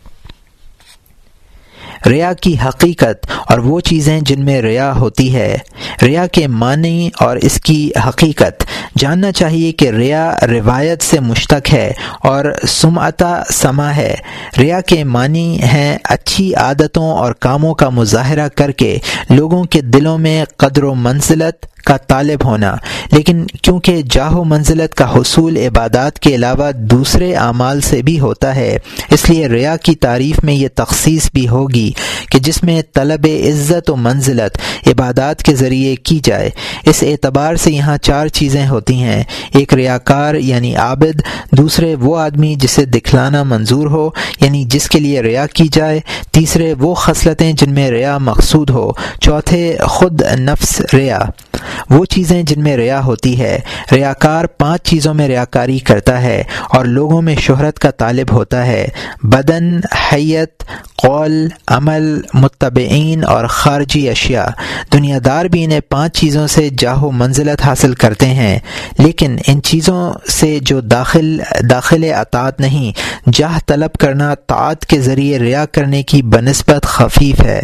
ریا کی حقیقت اور وہ چیزیں جن میں ریا ہوتی ہے۔ ریا کے معنی اور اس کی حقیقت جاننا چاہیے کہ ریا روایت سے مشتق ہے اور سمعتہ سما ہے۔ ریا کے معنی ہیں اچھی عادتوں اور کاموں کا مظاہرہ کر کے لوگوں کے دلوں میں قدر و منزلت کا طالب ہونا، لیکن کیونکہ جاہ و منزلت کا حصول عبادات کے علاوہ دوسرے اعمال سے بھی ہوتا ہے، اس لیے ریا کی تعریف میں یہ تخصیص بھی ہوگی کہ جس میں طلب عزت و منزلت عبادات کے ذریعے ذریعے کی جائے۔ اس اعتبار سے یہاں 4 چیزیں ہوتی ہیں: ایک ریاکار یعنی عابد، دوسرے وہ آدمی جسے دکھلانا منظور ہو یعنی جس کے لیے ریا کی جائے، تیسرے وہ خصلتیں جن میں ریا مقصود ہو، چوتھے خود نفس ریا، وہ چیزیں جن میں ریا ہوتی ہے۔ ریاکار 5 چیزوں میں ریاکاری کرتا ہے اور لوگوں میں شہرت کا طالب ہوتا ہے: بدن، حیت، قول، عمل، متبعین اور خارجی اشیاء۔ دنیا دار بھی انہیں 5 چیزوں سے جاہ و منزلت حاصل کرتے ہیں، لیکن ان چیزوں سے جو داخل اطاعت نہیں، جاہ طلب کرنا طاعت کے ذریعے ریا کرنے کی بنسبت خفیف ہے۔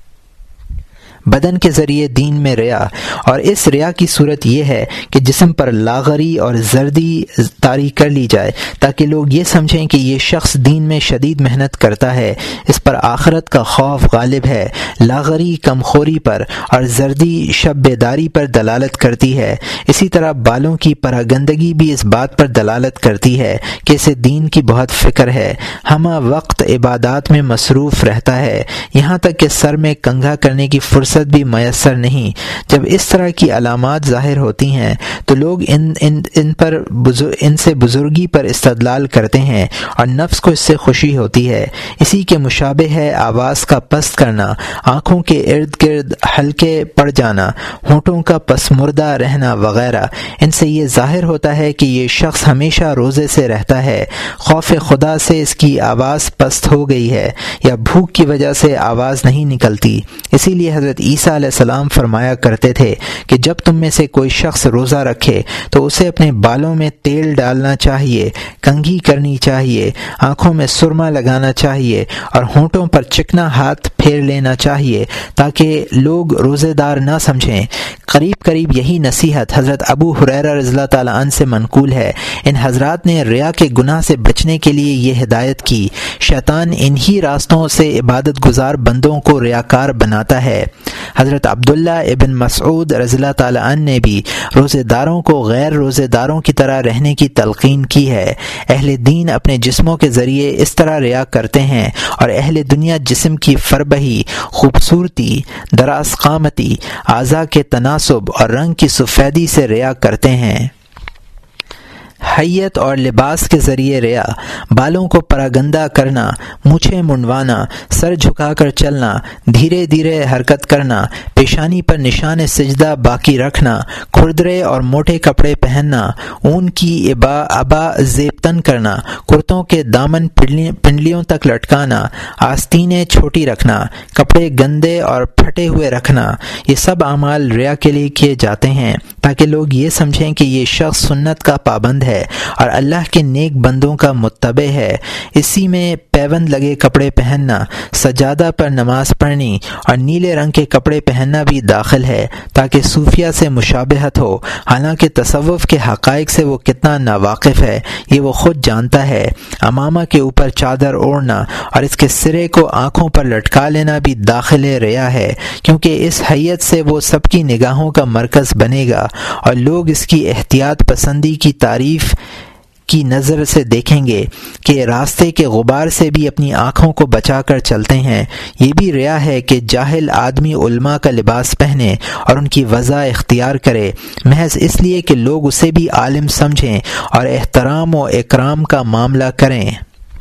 بدن کے ذریعے دین میں ریا، اور اس ریا کی صورت یہ ہے کہ جسم پر لاغری اور زردی طاری کر لی جائے تاکہ لوگ یہ سمجھیں کہ یہ شخص دین میں شدید محنت کرتا ہے، اس پر آخرت کا خوف غالب ہے۔ لاغری کمخوری پر اور زردی شب بیداری پر دلالت کرتی ہے۔ اسی طرح بالوں کی پراگندگی بھی اس بات پر دلالت کرتی ہے کہ اسے دین کی بہت فکر ہے، ہمہ وقت عبادات میں مصروف رہتا ہے، یہاں تک کہ سر میں کنگھا کرنے کی فرصت بھی میسر نہیں۔ جب اس طرح کی علامات ظاہر ہوتی ہیں تو لوگ ان سے بزرگی پر استدلال کرتے ہیں اور نفس کو اس سے خوشی ہوتی ہے۔ اسی کے مشابہ ہے آواز کا پست کرنا، آنکھوں کے ارد گرد ہلکے پڑ جانا، ہونٹوں کا پسمردہ رہنا وغیرہ۔ ان سے یہ ظاہر ہوتا ہے کہ یہ شخص ہمیشہ روزے سے رہتا ہے، خوف خدا سے اس کی آواز پست ہو گئی ہے یا بھوک کی وجہ سے آواز نہیں نکلتی۔ اسی لیے حضرت عیسیٰ علیہ السلام فرمایا کرتے تھے کہ جب تم میں سے کوئی شخص روزہ رکھے تو اسے اپنے بالوں میں تیل ڈالنا چاہیے، کنگھی کرنی چاہیے، آنکھوں میں سرما لگانا چاہیے اور ہونٹوں پر چکنا ہاتھ پھیر لینا چاہیے تاکہ لوگ روزے دار نہ سمجھیں۔ قریب یہی نصیحت حضرت ابو ہریرہ رضی اللہ تعالیٰ عنہ سے منقول ہے۔ ان حضرات نے ریا کے گناہ سے بچنے کے لیے یہ ہدایت کی، شیطان انہی راستوں سے عبادت گزار بندوں کو ریاکار بناتا ہے۔ حضرت عبداللہ ابن مسعود رضی اللہ تعالیٰ عنہ نے بھی روزے داروں کو غیر روزے داروں کی طرح رہنے کی تلقین کی ہے۔ اہل دین اپنے جسموں کے ذریعے اس طرح ریا کرتے ہیں اور اہل دنیا جسم کی فربہی، خوبصورتی، دراز قامتی، اعضاء کے تناسب اور رنگ کی سفیدی سے ریا کرتے ہیں۔ حیت اور لباس کے ذریعے ریا، بالوں کو پراگندہ کرنا، مونچھیں منڈوانا، سر جھکا کر چلنا، دھیرے دھیرے حرکت کرنا، پیشانی پر نشان سجدہ باقی رکھنا، کھردرے اور موٹے کپڑے پہننا، اون کی ابا زیبتن کرنا، کرتوں کے دامن پنڈلیوں تک لٹکانا، آستینیں چھوٹی رکھنا، کپڑے گندے اور پھٹے ہوئے رکھنا، یہ سب اعمال ریا کے لیے کیے جاتے ہیں تاکہ لوگ یہ سمجھیں کہ یہ شخص سنت کا پابند ہے اور اللہ کے نیک بندوں کا متبع ہے۔ اسی میں پیوند لگے کپڑے پہننا، سجادہ پر نماز پڑھنی اور نیلے رنگ کے کپڑے پہننا بھی داخل ہے تاکہ صوفیہ سے مشابہت ہو، حالانکہ تصوف کے حقائق سے وہ کتنا ناواقف ہے یہ وہ خود جانتا ہے۔ امامہ کے اوپر چادر اوڑھنا اور اس کے سرے کو آنکھوں پر لٹکا لینا بھی داخل ریا ہے، کیونکہ اس حیت سے وہ سب کی نگاہوں کا مرکز بنے گا اور لوگ اس کی احتیاط پسندی کی تعریف کی نظر سے دیکھیں گے کہ راستے کے غبار سے بھی اپنی آنکھوں کو بچا کر چلتے ہیں۔ یہ بھی ریا ہے کہ جاہل آدمی علماء کا لباس پہنے اور ان کی وضع اختیار کرے، محض اس لیے کہ لوگ اسے بھی عالم سمجھیں اور احترام و اکرام کا معاملہ کریں۔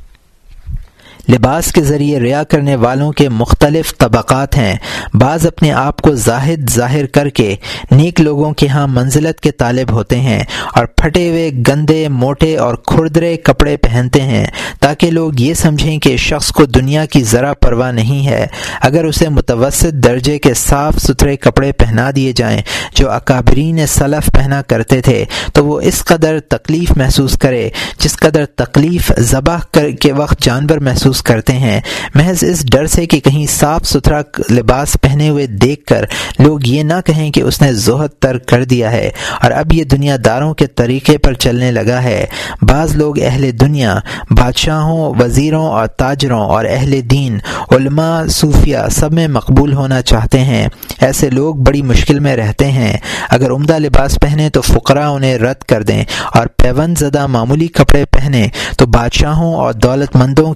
لباس کے ذریعے ریا کرنے والوں کے مختلف طبقات ہیں۔ بعض اپنے آپ کو زاہد ظاہر کر کے نیک لوگوں کے ہاں منزلت کے طالب ہوتے ہیں اور پھٹے ہوئے گندے موٹے اور کھردرے کپڑے پہنتے ہیں تاکہ لوگ یہ سمجھیں کہ شخص کو دنیا کی ذرا پرواہ نہیں ہے۔ اگر اسے متوسط درجے کے صاف ستھرے کپڑے پہنا دیے جائیں جو اکابرین سلف پہنا کرتے تھے تو وہ اس قدر تکلیف محسوس کرے جس قدر تکلیف ذبح کے وقت جانور محسوس کرتے ہیں، محض اس ڈر سے کہ کہیں صاف ستھرا لباس پہنے ہوئے دیکھ کر لوگ یہ نہ کہیں کہ اس نے زہد ترک کر دیا ہے اور اب یہ دنیا داروں کے طریقے پر چلنے لگا ہے۔ بعض لوگ اہل دنیا، بادشاہوں، وزیروں اور تاجروں اور اہل دین، علماء، صوفیہ سب میں مقبول ہونا چاہتے ہیں۔ ایسے لوگ بڑی مشکل میں رہتے ہیں۔ اگر عمدہ لباس پہنے تو فقراء انہیں رد کر دیں اور پیوند زدہ معمولی کپڑے پہنے تو بادشاہوں اور دولت مندوں کی نظروں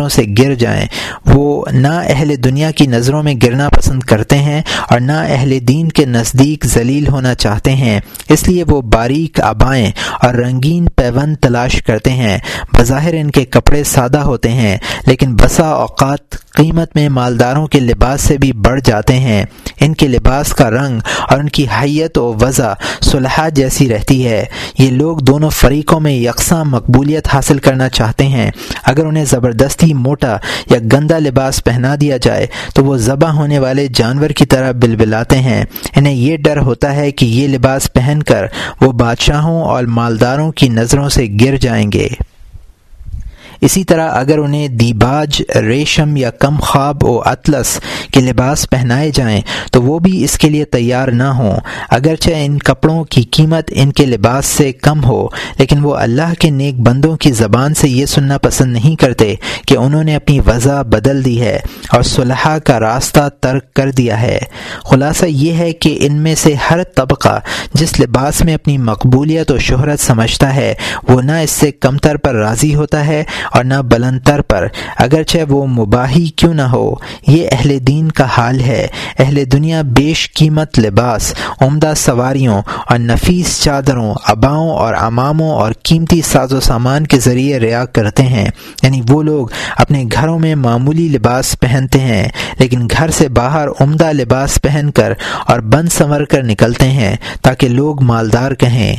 نظروں سے گر جائیں۔ وہ نہ اہل دنیا کی نظروں میں گرنا پسند کرتے ہیں اور نہ اہل دین کے نزدیک ذلیل ہونا چاہتے ہیں، اس لیے وہ باریک عبائیں اور رنگین پیوند تلاش کرتے ہیں۔ بظاہر ان کے کپڑے سادہ ہوتے ہیں، لیکن بسا اوقات قیمت میں مالداروں کے لباس سے بھی بڑھ جاتے ہیں۔ ان کے لباس کا رنگ اور ان کی حیت و وضع صلحہ جیسی رہتی ہے۔ یہ لوگ دونوں فریقوں میں یکساں مقبولیت حاصل کرنا چاہتے ہیں۔ اگر انہیں زبردستی موٹا یا گندا لباس پہنا دیا جائے تو وہ ذبح ہونے والے جانور کی طرح بلبلاتے ہیں۔ انہیں یہ ڈر ہوتا ہے کہ یہ لباس پہن کر وہ بادشاہوں اور مالداروں کی نظروں سے گر جائیں گے۔ اسی طرح اگر انہیں دیباج، ریشم یا کم خواب و اطلس کے لباس پہنائے جائیں تو وہ بھی اس کے لیے تیار نہ ہوں۔ اگرچہ ان کپڑوں کی قیمت ان کے لباس سے کم ہو، لیکن وہ اللہ کے نیک بندوں کی زبان سے یہ سننا پسند نہیں کرتے کہ انہوں نے اپنی وضع بدل دی ہے اور صلحہ کا راستہ ترک کر دیا ہے۔ خلاصہ یہ ہے کہ ان میں سے ہر طبقہ جس لباس میں اپنی مقبولیت و شہرت سمجھتا ہے وہ نہ اس سے کمتر پر راضی ہوتا ہے اور نہ بلندتر پر، اگرچہ وہ مباحی کیوں نہ ہو۔ یہ اہل دین کا حال ہے۔ اہل دنیا بیش قیمت لباس، عمدہ سواریوں اور نفیس چادروں، عباؤں اور عماموں اور قیمتی ساز و سامان کے ذریعے ریا کرتے ہیں۔ یعنی وہ لوگ اپنے گھروں میں معمولی لباس پہنتے ہیں، لیکن گھر سے باہر عمدہ لباس پہن کر اور بن سنور کر نکلتے ہیں تاکہ لوگ مالدار کہیں۔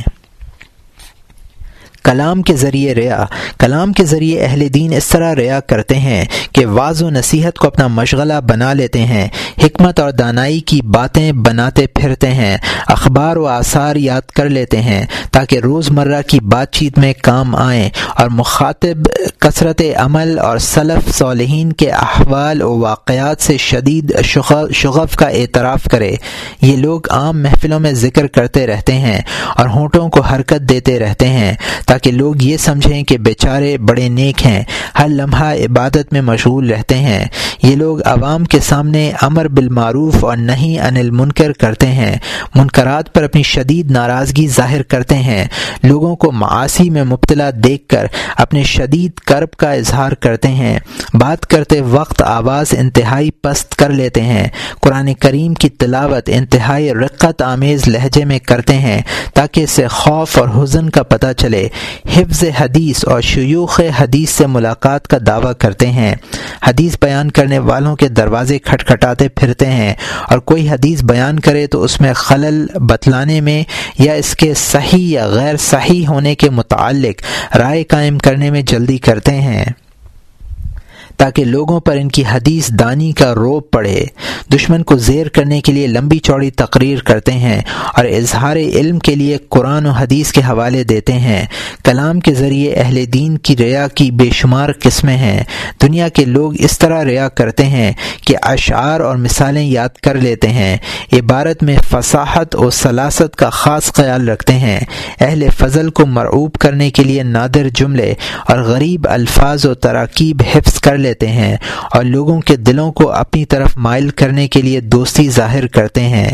کلام کے ذریعے ریا۔ کلام کے ذریعے اہل دین اس طرح ریا کرتے ہیں کہ واعظ و نصیحت کو اپنا مشغلہ بنا لیتے ہیں، حکمت اور دانائی کی باتیں بناتے پھرتے ہیں، اخبار و آثار یاد کر لیتے ہیں تاکہ روزمرہ کی بات چیت میں کام آئیں، اور مخاطب کثرت عمل اور سلف صالحین کے احوال و واقعات سے شدید شغف کا اعتراف کرے۔ یہ لوگ عام محفلوں میں ذکر کرتے رہتے ہیں اور ہونٹوں کو حرکت دیتے رہتے ہیں تاکہ لوگ یہ سمجھیں کہ بیچارے بڑے نیک ہیں، ہر لمحہ عبادت میں مشغول رہتے ہیں۔ یہ لوگ عوام کے سامنے امر بالمعروف اور نہی عن المنکر کرتے ہیں، منکرات پر اپنی شدید ناراضگی ظاہر کرتے ہیں، لوگوں کو معاصی میں مبتلا دیکھ کر اپنے شدید کرب کا اظہار کرتے ہیں، بات کرتے وقت آواز انتہائی پست کر لیتے ہیں، قرآن کریم کی تلاوت انتہائی رقت آمیز لہجے میں کرتے ہیں تاکہ اسے خوف اور حزن کا پتہ چلے، حفظ حدیث اور شیوخ حدیث سے ملاقات کا دعویٰ کرتے ہیں، حدیث بیان کرنے والوں کے دروازے کھٹکھٹاتے پھرتے ہیں، اور کوئی حدیث بیان کرے تو اس میں خلل بتلانے میں یا اس کے صحیح یا غیر صحیح ہونے کے متعلق رائے قائم کرنے میں جلدی کرتے ہیں تاکہ لوگوں پر ان کی حدیث دانی کا روب پڑے۔ دشمن کو زیر کرنے کے لیے لمبی چوڑی تقریر کرتے ہیں اور اظہار علم کے لیے قرآن و حدیث کے حوالے دیتے ہیں۔ کلام کے ذریعے اہل دین کی ریا کی بے شمار قسمیں ہیں۔ دنیا کے لوگ اس طرح ریا کرتے ہیں کہ اشعار اور مثالیں یاد کر لیتے ہیں، عبارت میں فصاحت و سلاست کا خاص خیال رکھتے ہیں، اہل فضل کو مرعوب کرنے کے لیے نادر جملے اور غریب الفاظ و تراکیب حفظ کر لیتے ہیں، اور لوگوں کے دلوں کو اپنی طرف مائل کرنے کے لیے دوستی ظاہر کرتے ہیں۔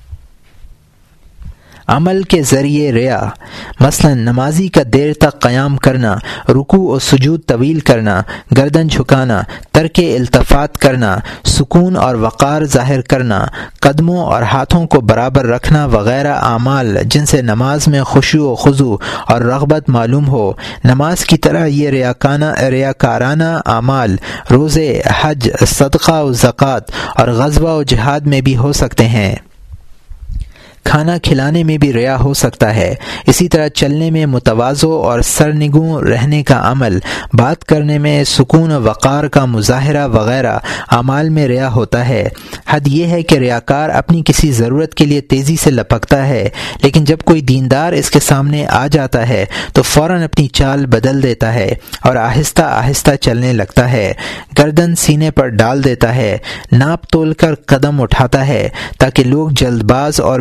عمل کے ذریعے ریا، مثلا نمازی کا دیر تک قیام کرنا، رکوع و سجود طویل کرنا، گردن جھکانا، ترک التفات کرنا، سکون اور وقار ظاہر کرنا، قدموں اور ہاتھوں کو برابر رکھنا وغیرہ اعمال جن سے نماز میں خشوع و خضوع اور رغبت معلوم ہو۔ نماز کی طرح یہ ریاکارانہ اعمال روزے، حج، صدقہ و زکوٰۃ اور غزوہ و جہاد میں بھی ہو سکتے ہیں۔ کھانا کھلانے میں بھی ریا ہو سکتا ہے۔ اسی طرح چلنے میں متواضع اور سرنگوں رہنے کا عمل، بات کرنے میں سکون و وقار کا مظاہرہ وغیرہ اعمال میں ریا ہوتا ہے۔ حد یہ ہے کہ ریاکار اپنی کسی ضرورت کے لیے تیزی سے لپکتا ہے، لیکن جب کوئی دیندار اس کے سامنے آ جاتا ہے تو فوراً اپنی چال بدل دیتا ہے اور آہستہ آہستہ چلنے لگتا ہے، گردن سینے پر ڈال دیتا ہے، ناپ تول کر قدم اٹھاتا ہے تاکہ لوگ جلد باز اور بے وقار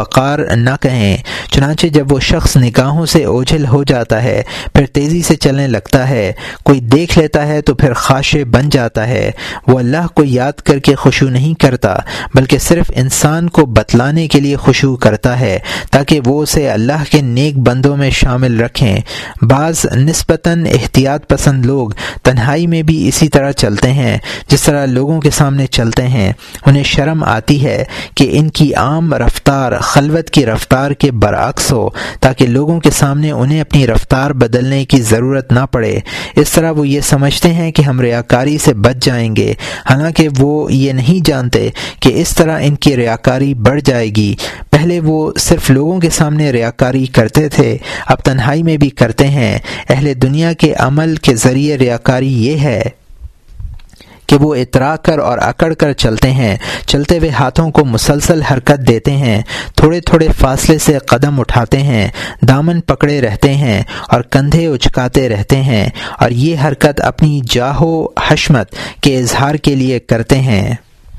وقار نہ کہیں۔ چنانچہ جب وہ شخص نگاہوں سے اوجھل ہو جاتا ہے پھر تیزی سے چلنے لگتا ہے، کوئی دیکھ لیتا ہے تو پھر خاشع بن جاتا ہے۔ وہ اللہ کو یاد کر کے خشوع نہیں کرتا بلکہ صرف انسان کو بتلانے کے لیے خشوع کرتا ہے تاکہ وہ اسے اللہ کے نیک بندوں میں شامل رکھیں۔ بعض نسبتاً احتیاط پسند لوگ تنہائی میں بھی اسی طرح چلتے ہیں جس طرح لوگوں کے سامنے چلتے ہیں۔ انہیں شرم آتی ہے کہ ان کی عام رفتار خلوت کی رفتار کے برعکس ہو تاکہ لوگوں کے سامنے انہیں اپنی رفتار بدلنے کی ضرورت نہ پڑے۔ اس طرح وہ یہ سمجھتے ہیں کہ ہم ریاکاری سے بچ جائیں گے، حالانکہ وہ یہ نہیں جانتے کہ اس طرح ان کی ریاکاری بڑھ جائے گی۔ پہلے وہ صرف لوگوں کے سامنے ریاکاری کرتے تھے، اب تنہائی میں بھی کرتے ہیں۔ اہل دنیا کے عمل کے ذریعے ریاکاری یہ ہے کہ وہ اترا کر اور اکڑ کر چلتے ہیں، چلتے ہوئے ہاتھوں کو مسلسل حرکت دیتے ہیں، تھوڑے تھوڑے فاصلے سے قدم اٹھاتے ہیں، دامن پکڑے رہتے ہیں اور کندھے اچکاتے رہتے ہیں، اور یہ حرکت اپنی جاہ و حشمت کے اظہار کے لیے کرتے ہیں۔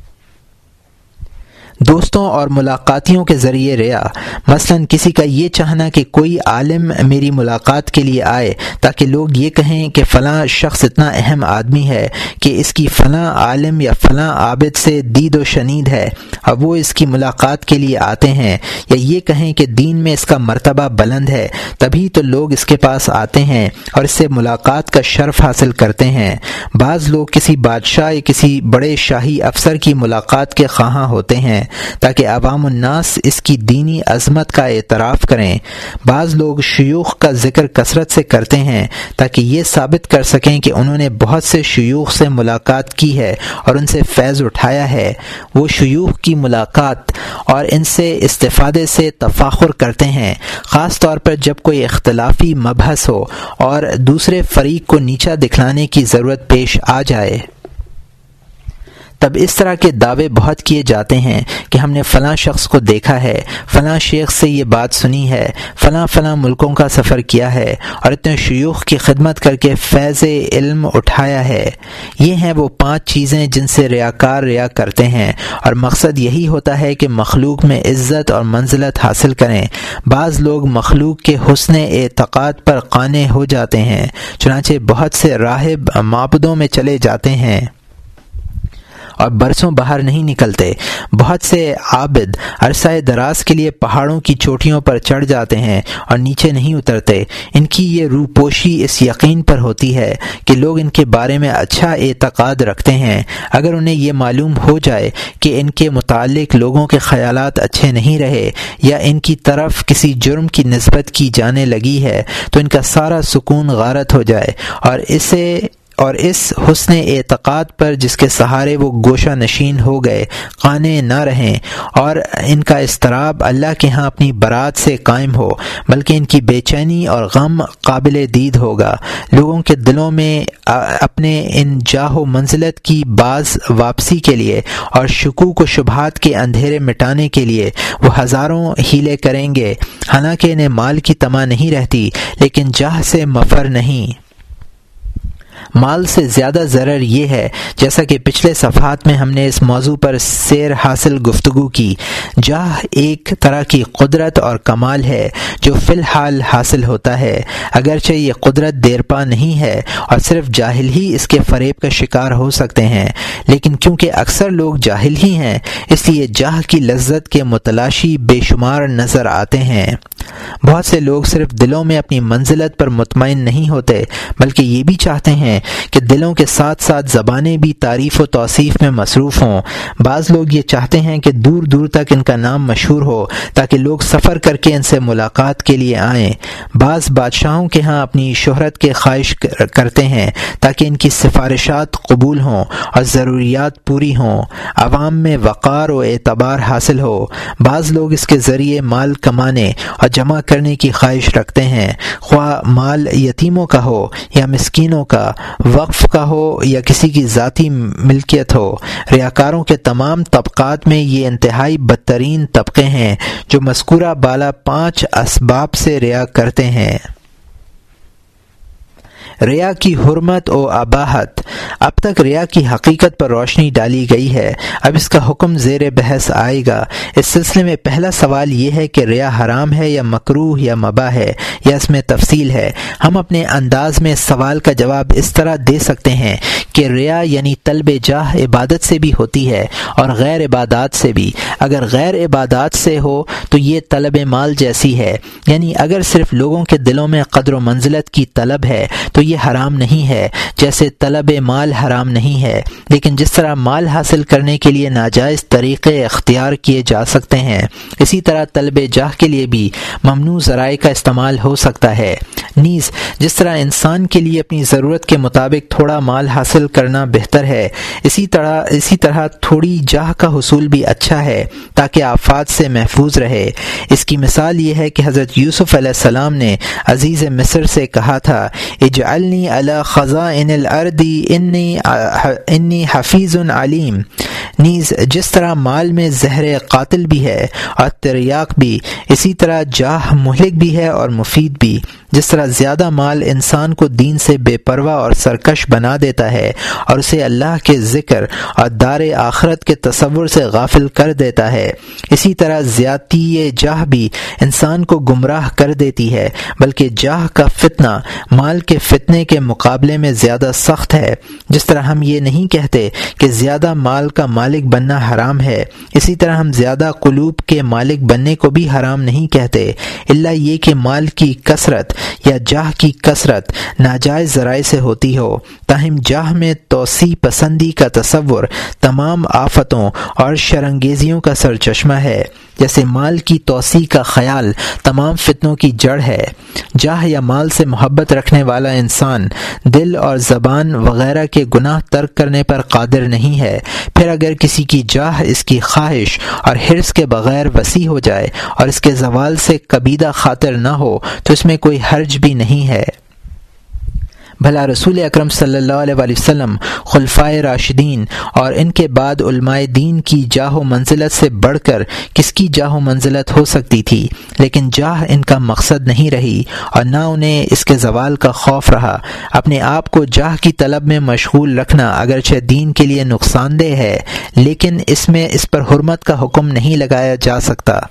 دوستوں اور ملاقاتیوں کے ذریعے ریا، مثلاً کسی کا یہ چاہنا کہ کوئی عالم میری ملاقات کے لیے آئے تاکہ لوگ یہ کہیں کہ فلاں شخص اتنا اہم آدمی ہے کہ اس کی فلاں عالم یا فلاں عابد سے دید و شنید ہے اور وہ اس کی ملاقات کے لیے آتے ہیں، یا یہ کہیں کہ دین میں اس کا مرتبہ بلند ہے تبھی تو لوگ اس کے پاس آتے ہیں اور اس سے ملاقات کا شرف حاصل کرتے ہیں۔ بعض لوگ کسی بادشاہ یا کسی بڑے شاہی افسر کی ملاقات کے خواہاں ہوتے ہیں تاکہ عوام الناس اس کی دینی عظمت کا اعتراف کریں۔ بعض لوگ شیوخ کا ذکر کثرت سے کرتے ہیں تاکہ یہ ثابت کر سکیں کہ انہوں نے بہت سے شیوخ سے ملاقات کی ہے اور ان سے فیض اٹھایا ہے۔ وہ شیوخ کی ملاقات اور ان سے استفادے سے تفاخر کرتے ہیں، خاص طور پر جب کوئی اختلافی مبحث ہو اور دوسرے فریق کو نیچا دکھلانے کی ضرورت پیش آ جائے۔ تب اس طرح کے دعوے بہت کیے جاتے ہیں کہ ہم نے فلاں شخص کو دیکھا ہے، فلاں شیخ سے یہ بات سنی ہے، فلاں ملکوں کا سفر کیا ہے اور اتنے شیوخ کی خدمت کر کے فیض علم اٹھایا ہے۔ یہ ہیں وہ 5 چیزیں جن سے ریاکار ریا کرتے ہیں، اور مقصد یہی ہوتا ہے کہ مخلوق میں عزت اور منزلت حاصل کریں۔ بعض لوگ مخلوق کے حسن اعتقاد پر قانع ہو جاتے ہیں، چنانچہ بہت سے راہب معبدوں میں چلے جاتے ہیں اور برسوں باہر نہیں نکلتے۔ بہت سے عابد عرصہ دراز کے لیے پہاڑوں کی چوٹیوں پر چڑھ جاتے ہیں اور نیچے نہیں اترتے۔ ان کی یہ روپوشی اس یقین پر ہوتی ہے کہ لوگ ان کے بارے میں اچھا اعتقاد رکھتے ہیں۔ اگر انہیں یہ معلوم ہو جائے کہ ان کے متعلق لوگوں کے خیالات اچھے نہیں رہے یا ان کی طرف کسی جرم کی نسبت کی جانے لگی ہے تو ان کا سارا سکون غارت ہو جائے، اور اس حسن اعتقاد پر جس کے سہارے وہ گوشہ نشین ہو گئے قانع نہ رہیں، اور ان کا اضطراب اللہ کے ہاں اپنی برات سے قائم ہو، بلکہ ان کی بے چینی اور غم قابل دید ہوگا۔ لوگوں کے دلوں میں اپنے ان جاہ و منزلت کی باز واپسی کے لیے اور شکوک و شبہات کے اندھیرے مٹانے کے لیے وہ ہزاروں ہیلے کریں گے، حالانکہ انہیں مال کی طمع نہیں رہتی لیکن جاہ سے مفر نہیں۔ مال سے زیادہ ضرر یہ ہے، جیسا کہ پچھلے صفحات میں ہم نے اس موضوع پر سیر حاصل گفتگو کی، جاہ ایک طرح کی قدرت اور کمال ہے جو فی الحال حاصل ہوتا ہے، اگرچہ یہ قدرت دیرپا نہیں ہے اور صرف جاہل ہی اس کے فریب کا شکار ہو سکتے ہیں، لیکن کیونکہ اکثر لوگ جاہل ہی ہیں اس لیے جاہ کی لذت کے متلاشی بے شمار نظر آتے ہیں۔ بہت سے لوگ صرف دلوں میں اپنی منزلت پر مطمئن نہیں ہوتے بلکہ یہ بھی چاہتے ہیں کہ دلوں کے ساتھ ساتھ زبانیں بھی تعریف و توصیف میں مصروف ہوں۔ بعض لوگ یہ چاہتے ہیں کہ دور دور تک ان کا نام مشہور ہو تاکہ لوگ سفر کر کے ان سے ملاقات کے لیے آئیں۔ بعض بادشاہوں کے ہاں اپنی شہرت کے خواہش کرتے ہیں تاکہ ان کی سفارشات قبول ہوں اور ضروریات پوری ہوں، عوام میں وقار و اعتبار حاصل ہو۔ بعض لوگ اس کے ذریعے مال کمانے اور جمع کرنے کی خواہش رکھتے ہیں، خواہ مال یتیموں کا ہو یا مسکینوں کا، وقف کا ہو یا کسی کی ذاتی ملکیت ہو۔ ریاکاروں کے تمام طبقات میں یہ انتہائی بدترین طبقے ہیں جو مذکورہ بالا 5 اسباب سے ریا کرتے ہیں۔ ریا کی حرمت و اباحت۔ اب تک ریا کی حقیقت پر روشنی ڈالی گئی ہے، اب اس کا حکم زیر بحث آئے گا۔ اس سلسلے میں پہلا سوال یہ ہے کہ ریا حرام ہے یا مکروہ یا مباح ہے، یا اس میں تفصیل ہے؟ ہم اپنے انداز میں سوال کا جواب اس طرح دے سکتے ہیں کہ ریا یعنی طلب جاہ عبادت سے بھی ہوتی ہے اور غیر عبادات سے بھی۔ اگر غیر عبادات سے ہو تو یہ طلب مال جیسی ہے، یعنی اگر صرف لوگوں کے دلوں میں قدر و منزلت کی طلب ہے تو یہ حرام نہیں ہے، جیسے طلب مال حرام نہیں ہے۔ لیکن جس طرح مال حاصل کرنے کے لیے ناجائز طریقے اختیار کیے جا سکتے ہیں، اسی طرح طلب جاہ کے لیے بھی ممنوع ذرائع کا استعمال ہو سکتا ہے۔ نیز جس طرح انسان کے لیے اپنی ضرورت کے مطابق تھوڑا مال حاصل کرنا بہتر ہے، اسی طرح تھوڑی جاہ کا حصول بھی اچھا ہے تاکہ آفات سے محفوظ رہے۔ اس کی مثال یہ ہے کہ حضرت یوسف علیہ السلام نے عزیز مصر سے کہا تھا، اجعلنی علی خزائن الارض انی حفیظ علیم۔ نیز جس طرح مال میں زہر قاتل بھی ہے اور تریاق بھی، اسی طرح جاہ مہلک بھی ہے اور مفید بھی۔ جس طرح زیادہ مال انسان کو دین سے بے پرواہ اور سرکش بنا دیتا ہے اور اسے اللہ کے ذکر اور دار آخرت کے تصور سے غافل کر دیتا ہے، اسی طرح زیادتی جاہ بھی انسان کو گمراہ کر دیتی ہے، بلکہ جاہ کا فتنہ مال کے فتنے کے مقابلے میں زیادہ سخت ہے۔ جس طرح ہم یہ نہیں کہتے کہ زیادہ مال کا مالک بننا حرام ہے، اسی طرح ہم زیادہ قلوب کے مالک بننے کو بھی حرام نہیں کہتے، الا یہ کہ مال کی کثرت یا جاہ کی کثرت ناجائز ذرائع سے ہوتی ہو۔ تاہم جاہ میں توسیع پسندی کا تصور تمام آفتوں اور شرانگیزیوں کا سرچشمہ ہے، جیسے مال کی توسیع کا خیال تمام فتنوں کی جڑ ہے۔ جاہ یا مال سے محبت رکھنے والا انسان دل اور زبان وغیرہ کے گناہ ترک کرنے پر قادر نہیں ہے، پھر اگر کسی کی جاہ اس کی خواہش اور حرص کے بغیر وسیع ہو جائے اور اس کے زوال سے کبیدہ خاطر نہ ہو تو اس میں کوئی حرج بھی نہیں ہے۔ بھلا رسول اکرم صلی اللہ علیہ وآلہ وسلم، خلفائے راشدین اور ان کے بعد علماء دین کی جاہ و منزلت سے بڑھ کر کس کی جاہ و منزلت ہو سکتی تھی؟ لیکن جاہ ان کا مقصد نہیں رہی اور نہ انہیں اس کے زوال کا خوف رہا۔ اپنے آپ کو جاہ کی طلب میں مشغول رکھنا اگرچہ دین کے لیے نقصان دہ ہے، لیکن اس پر حرمت کا حکم نہیں لگایا جا سکتا۔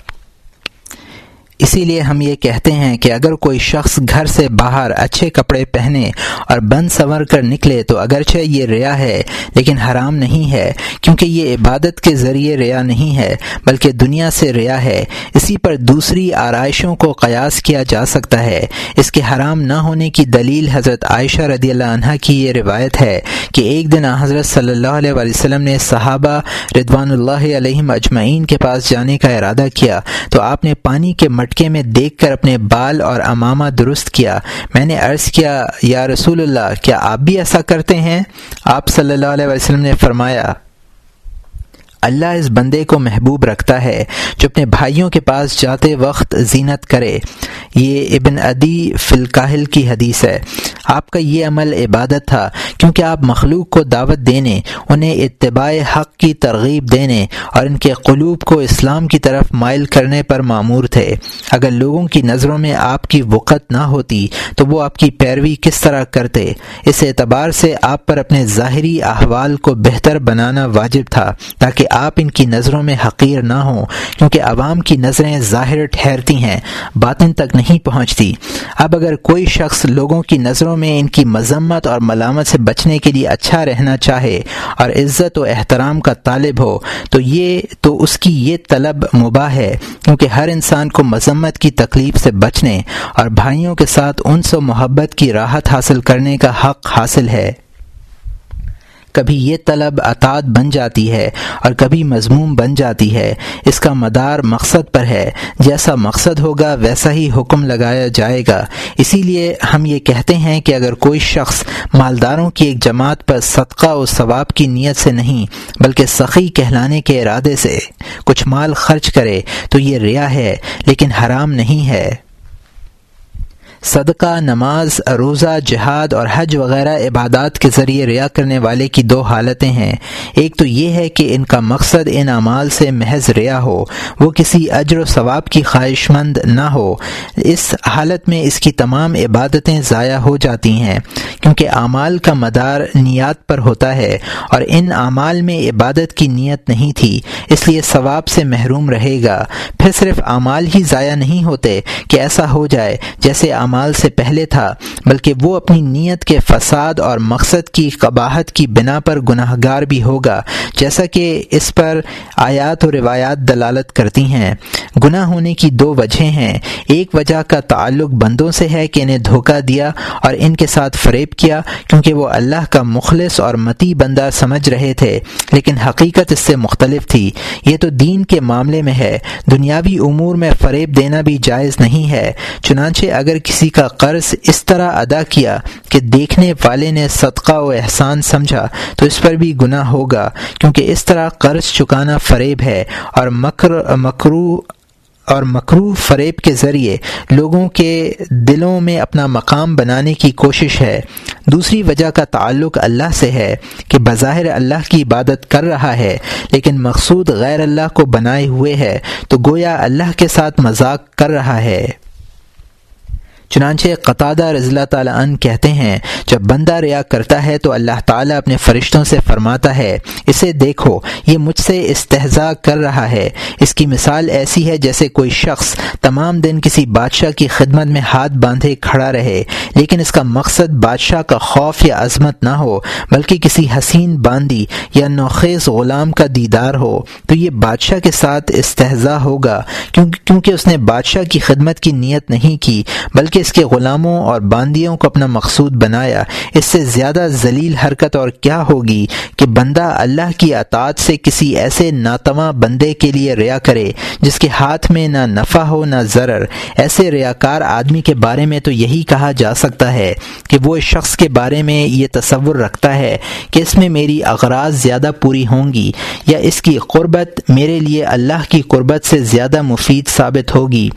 اسی لیے ہم یہ کہتے ہیں کہ اگر کوئی شخص گھر سے باہر اچھے کپڑے پہنے اور بن سنور کر نکلے تو اگرچہ یہ ریا ہے لیکن حرام نہیں ہے، کیونکہ یہ عبادت کے ذریعے ریا نہیں ہے بلکہ دنیا سے ریا ہے۔ اسی پر دوسری آرائشوں کو قیاس کیا جا سکتا ہے۔ اس کے حرام نہ ہونے کی دلیل حضرت عائشہ رضی اللہ عنہا کی یہ روایت ہے کہ ایک دن حضرت صلی اللہ علیہ وآلہ وسلم نے صحابہ رضوان اللہ علیہم اجمعین کے پاس جانے کا ارادہ کیا تو آپ نے پانی کے مٹکے میں دیکھ کر اپنے بال اور امامہ درست کیا۔ میں نے عرض کیا، یا رسول اللہ، کیا آپ بھی ایسا کرتے ہیں؟ آپ صلی اللہ علیہ وسلم نے فرمایا، اللہ اس بندے کو محبوب رکھتا ہے جو اپنے بھائیوں کے پاس جاتے وقت زینت کرے۔ یہ ابن عدی فی الکاہل کی حدیث ہے۔ آپ کا یہ عمل عبادت تھا کیونکہ آپ مخلوق کو دعوت دینے، انہیں اتباع حق کی ترغیب دینے اور ان کے قلوب کو اسلام کی طرف مائل کرنے پر مامور تھے۔ اگر لوگوں کی نظروں میں آپ کی وقت نہ ہوتی تو وہ آپ کی پیروی کس طرح کرتے؟ اس اعتبار سے آپ پر اپنے ظاہری احوال کو بہتر بنانا واجب تھا تاکہ آپ ان کی نظروں میں حقیر نہ ہوں، کیونکہ عوام کی نظریں ظاہر ٹھہرتی ہیں، باطن تک نہیں پہنچتی۔ اب اگر کوئی شخص لوگوں کی نظروں میں ان کی مذمت اور ملامت سے بچنے کے لیے اچھا رہنا چاہے اور عزت و احترام کا طالب ہو تو اس کی یہ طلب مباح ہے، کیونکہ ہر انسان کو مذمت کی تکلیف سے بچنے اور بھائیوں کے ساتھ انس و محبت کی راحت حاصل کرنے کا حق حاصل ہے۔ کبھی یہ طلب اطاعت بن جاتی ہے اور کبھی مذموم بن جاتی ہے۔ اس کا مدار مقصد پر ہے، جیسا مقصد ہوگا ویسا ہی حکم لگایا جائے گا۔ اسی لیے ہم یہ کہتے ہیں کہ اگر کوئی شخص مالداروں کی ایک جماعت پر صدقہ و ثواب کی نیت سے نہیں بلکہ سخی کہلانے کے ارادے سے کچھ مال خرچ کرے تو یہ ریا ہے لیکن حرام نہیں ہے۔ صدقہ، نماز، روزہ، جہاد اور حج وغیرہ عبادات کے ذریعے ریا کرنے والے کی دو حالتیں ہیں۔ ایک تو یہ ہے کہ ان کا مقصد ان اعمال سے محض ریا ہو، وہ کسی اجر و ثواب کی خواہش مند نہ ہو۔ اس حالت میں اس کی تمام عبادتیں ضائع ہو جاتی ہیں، کیونکہ اعمال کا مدار نیات پر ہوتا ہے اور ان اعمال میں عبادت کی نیت نہیں تھی، اس لیے ثواب سے محروم رہے گا۔ پھر صرف اعمال ہی ضائع نہیں ہوتے کہ ایسا ہو جائے جیسے اعمال سے پہلے تھا، بلکہ وہ اپنی نیت کے فساد اور مقصد کی قباحت کی بنا پر گناہگار بھی ہوگا، جیسا کہ اس پر آیات و روایات دلالت کرتی ہیں۔ گناہ ہونے کی دو وجہیں ہیں۔ ایک وجہ کا تعلق بندوں سے ہے کہ انہیں دھوکہ دیا اور ان کے ساتھ فریب کیا، کیونکہ وہ اللہ کا مخلص اور مطیع بندہ سمجھ رہے تھے، لیکن حقیقت اس سے مختلف تھی۔ یہ تو دین کے معاملے میں ہے، دنیاوی امور میں فریب دینا بھی جائز نہیں ہے۔ چنانچہ اگر کسی کا قرض اس طرح ادا کیا کہ دیکھنے والے نے صدقہ و احسان سمجھا تو اس پر بھی گناہ ہوگا، کیونکہ اس طرح قرض چکانا فریب ہے اور مکروہ فریب کے ذریعے لوگوں کے دلوں میں اپنا مقام بنانے کی کوشش ہے۔ دوسری وجہ کا تعلق اللہ سے ہے کہ بظاہر اللہ کی عبادت کر رہا ہے، لیکن مقصود غیر اللہ کو بنائے ہوئے ہے، تو گویا اللہ کے ساتھ مذاق کر رہا ہے۔ چنانچہ قتادہ رضی اللہ تعالیٰ عنہ کہتے ہیں، جب بندہ ریا کرتا ہے تو اللہ تعالیٰ اپنے فرشتوں سے فرماتا ہے، اسے دیکھو، یہ مجھ سے استہزاء کر رہا ہے۔ اس کی مثال ایسی ہے جیسے کوئی شخص تمام دن کسی بادشاہ کی خدمت میں ہاتھ باندھے کھڑا رہے، لیکن اس کا مقصد بادشاہ کا خوف یا عظمت نہ ہو، بلکہ کسی حسین باندی یا نوخیز غلام کا دیدار ہو، تو یہ بادشاہ کے ساتھ استہزاء ہوگا، کیونکہ اس نے بادشاہ کی خدمت کی نیت نہیں کی، بلکہ اس کے غلاموں اور باندیوں کو اپنا مقصود بنایا۔ اس سے زیادہ ذلیل حرکت اور کیا ہوگی کہ بندہ اللہ کی اطاعت سے کسی ایسے ناتواں بندے کے لیے ریا کرے جس کے ہاتھ میں نہ نفع ہو نہ ضرر۔ ایسے ریاکار آدمی کے بارے میں تو یہی کہا جا سکتا ہے کہ وہ اس شخص کے بارے میں یہ تصور رکھتا ہے کہ اس میں میری اغراض زیادہ پوری ہوں گی، یا اس کی قربت میرے لیے اللہ کی قربت سے زیادہ مفید ثابت ہوگی۔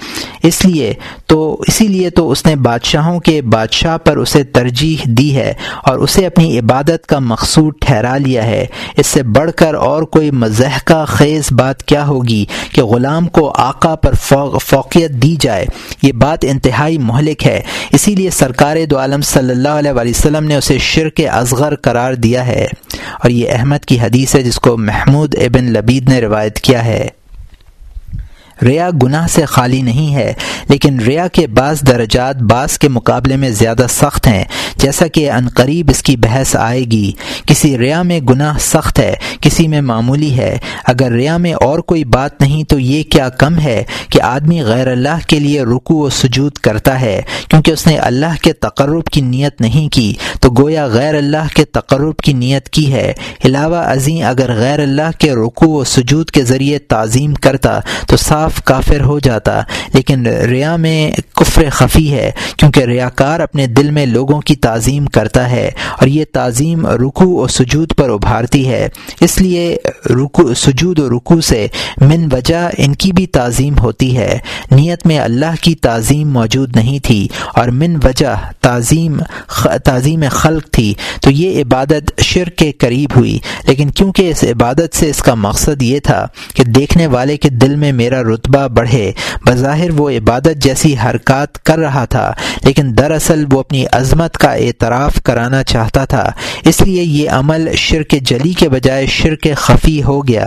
اسی لیے تو اس نے بادشاہوں کے بادشاہ پر اسے ترجیح دی ہے اور اسے اپنی عبادت کا مقصود ٹھہرا لیا ہے۔ اس سے بڑھ کر اور کوئی مضحکہ خیز بات کیا ہوگی کہ غلام کو آقا پر فوقیت دی جائے۔ یہ بات انتہائی مہلک ہے، اسی لیے سرکار دو عالم صلی اللہ علیہ وسلم نے اسے شرک اصغر قرار دیا ہے، اور یہ احمد کی حدیث ہے جس کو محمود ابن لبید نے روایت کیا ہے۔ ریا گناہ سے خالی نہیں ہے، لیکن ریا کے بعض درجات بعض کے مقابلے میں زیادہ سخت ہیں، جیسا کہ عنقریب اس کی بحث آئے گی۔ کسی ریا میں گناہ سخت ہے، کسی میں معمولی ہے۔ اگر ریا میں اور کوئی بات نہیں تو یہ کیا کم ہے کہ آدمی غیر اللہ کے لیے رکوع و سجود کرتا ہے، کیونکہ اس نے اللہ کے تقرب کی نیت نہیں کی، تو گویا غیر اللہ کے تقرب کی نیت کی ہے۔ علاوہ ازیں اگر غیر اللہ کے رکوع و سجود کے ذریعے تعظیم کرتا تو صاف کافر ہو جاتا، لیکن ریا میں کفر خفی ہے، کیونکہ ریاکار اپنے دل میں لوگوں کی تعظیم کرتا ہے اور یہ تعظیم رکوع و سجود پر ابھارتی ہے۔ اس لیے سجود و رکوع سے من وجہ ان کی بھی تعظیم ہوتی ہے۔ نیت میں اللہ کی تعظیم موجود نہیں تھی اور من وجہ تعظیم خلق تھی، تو یہ عبادت شرک کے قریب ہوئی، لیکن کیونکہ اس عبادت سے اس کا مقصد یہ تھا کہ دیکھنے والے کے دل میں میرا رتبہ بڑھے، بظاہر وہ عبادت جیسی حرکات کر رہا تھا، لیکن دراصل وہ اپنی عظمت کا اعتراف کرانا چاہتا تھا، اس لیے یہ عمل شرک جلی کے بجائے شرک خفی ہو گیا۔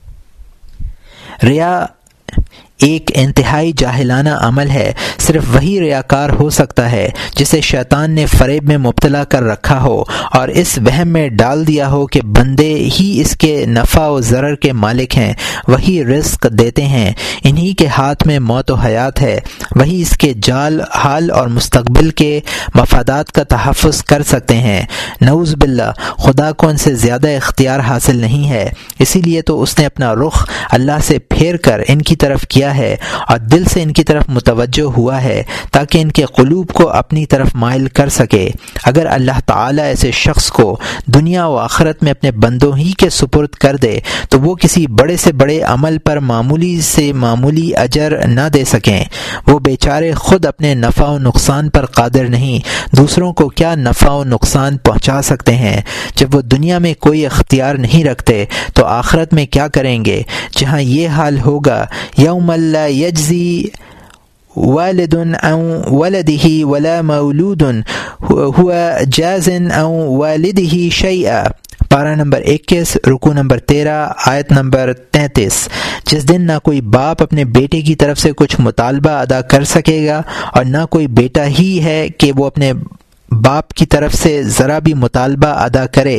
ریا ایک انتہائی جاہلانہ عمل ہے، صرف وہی ریاکار ہو سکتا ہے جسے شیطان نے فریب میں مبتلا کر رکھا ہو اور اس وہم میں ڈال دیا ہو کہ بندے ہی اس کے نفع و ضرر کے مالک ہیں، وہی رزق دیتے ہیں، انہی کے ہاتھ میں موت و حیات ہے، وہی اس کے حال اور مستقبل کے مفادات کا تحفظ کر سکتے ہیں۔ نعوذ باللہ، خدا کو ان سے زیادہ اختیار حاصل نہیں ہے، اسی لیے تو اس نے اپنا رخ اللہ سے پھیر کر ان کی طرف کیا کیا ہے اور دل سے ان کی طرف متوجہ ہوا ہے تاکہ ان کے قلوب کو اپنی طرف مائل کر سکے۔ اگر اللہ تعالیٰ ایسے شخص کو دنیا و آخرت میں اپنے بندوں ہی کے سپرد کر دے تو وہ کسی بڑے سے بڑے عمل پر معمولی سے معمولی اجر نہ دے سکیں۔ وہ بیچارے خود اپنے نفع و نقصان پر قادر نہیں، دوسروں کو کیا نفع و نقصان پہنچا سکتے ہیں؟ جب وہ دنیا میں کوئی اختیار نہیں رکھتے تو آخرت میں کیا کریں گے، جہاں یہ حال ہوگا یوم لا یجزی والد عن ولده ولا مولود هو جاز عن والده شیئا۔ پارہ نمبر 21 رکوع نمبر 13 آیت نمبر 33۔ جس دن نہ کوئی باپ اپنے بیٹے کی طرف سے کچھ مطالبہ ادا کر سکے گا اور نہ کوئی بیٹا ہی ہے کہ وہ اپنے باپ کی طرف سے ذرا بھی مطالبہ ادا کرے۔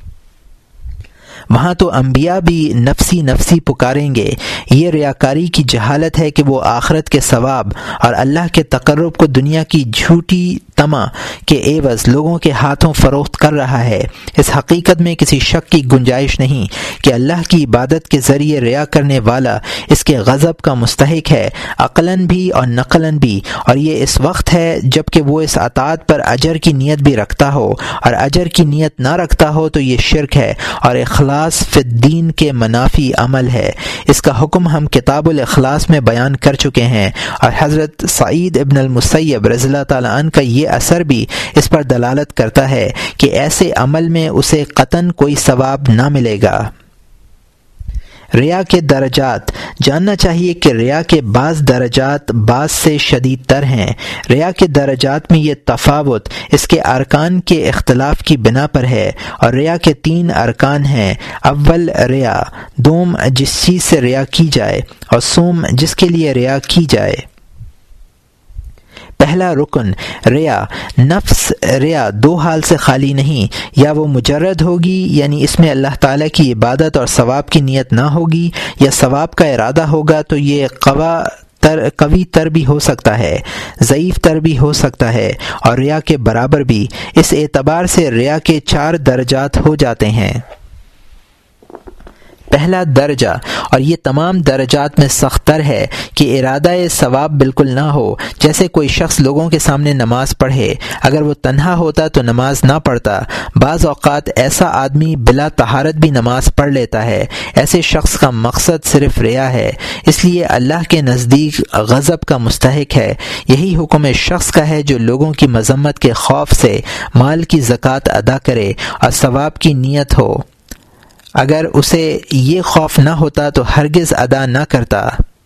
وہاں تو انبیاء بھی نفسی نفسی پکاریں گے۔ یہ ریاکاری کی جہالت ہے کہ وہ آخرت کے ثواب اور اللہ کے تقرب کو دنیا کی جھوٹی طمع کے عوض لوگوں کے ہاتھوں فروخت کر رہا ہے۔ اس حقیقت میں کسی شک کی گنجائش نہیں کہ اللہ کی عبادت کے ذریعے ریا کرنے والا اس کے غضب کا مستحق ہے، عقلاً بھی اور نقلاً بھی، اور یہ اس وقت ہے جب کہ وہ اس اطاعت پر اجر کی نیت بھی رکھتا ہو، اور اجر کی نیت نہ رکھتا ہو تو یہ شرک ہے اور اخلاص فی الدین کے منافی عمل ہے۔ اس کا حکم ہم کتاب الاخلاص میں بیان کر چکے ہیں، اور حضرت سعید ابن المسیب رضی اللہ تعالیٰ عنہ کا یہ اثر بھی اس پر دلالت کرتا ہے کہ ایسے عمل میں اسے قطعاً کوئی ثواب نہ ملے گا۔ ریا کے درجات۔ جاننا چاہیے کہ ریا کے بعض درجات بعض سے شدید تر ہیں۔ ریا کے درجات میں یہ تفاوت اس کے ارکان کے اختلاف کی بنا پر ہے، اور ریا کے 3 ارکان ہیں۔ اول ریا، دوم جس چیز سے ریا کی جائے، اور سوم جس کے لیے ریا کی جائے۔ پہلا رکن ریا۔ نفس ریا 2 حال سے خالی نہیں، یا وہ مجرد ہوگی یعنی اس میں اللہ تعالیٰ کی عبادت اور ثواب کی نیت نہ ہوگی، یا ثواب کا ارادہ ہوگا تو یہ قوی تر بھی ہو سکتا ہے، ضعیف تر بھی ہو سکتا ہے، اور ریا کے برابر بھی۔ اس اعتبار سے ریا کے 4 درجات ہو جاتے ہیں۔ پہلا درجہ، اور یہ تمام درجات میں سخت تر ہے، کہ ارادہ ثواب بالکل نہ ہو۔ جیسے کوئی شخص لوگوں کے سامنے نماز پڑھے، اگر وہ تنہا ہوتا تو نماز نہ پڑھتا۔ بعض اوقات ایسا آدمی بلا طہارت بھی نماز پڑھ لیتا ہے۔ ایسے شخص کا مقصد صرف ریا ہے، اس لیے اللہ کے نزدیک غضب کا مستحق ہے۔ یہی حکم اس شخص کا ہے جو لوگوں کی مذمت کے خوف سے مال کی زکوٰۃ ادا کرے اور ثواب کی نیت ہو۔ اگر اسے یہ خوف نہ ہوتا تو ہرگز ادا نہ کرتا۔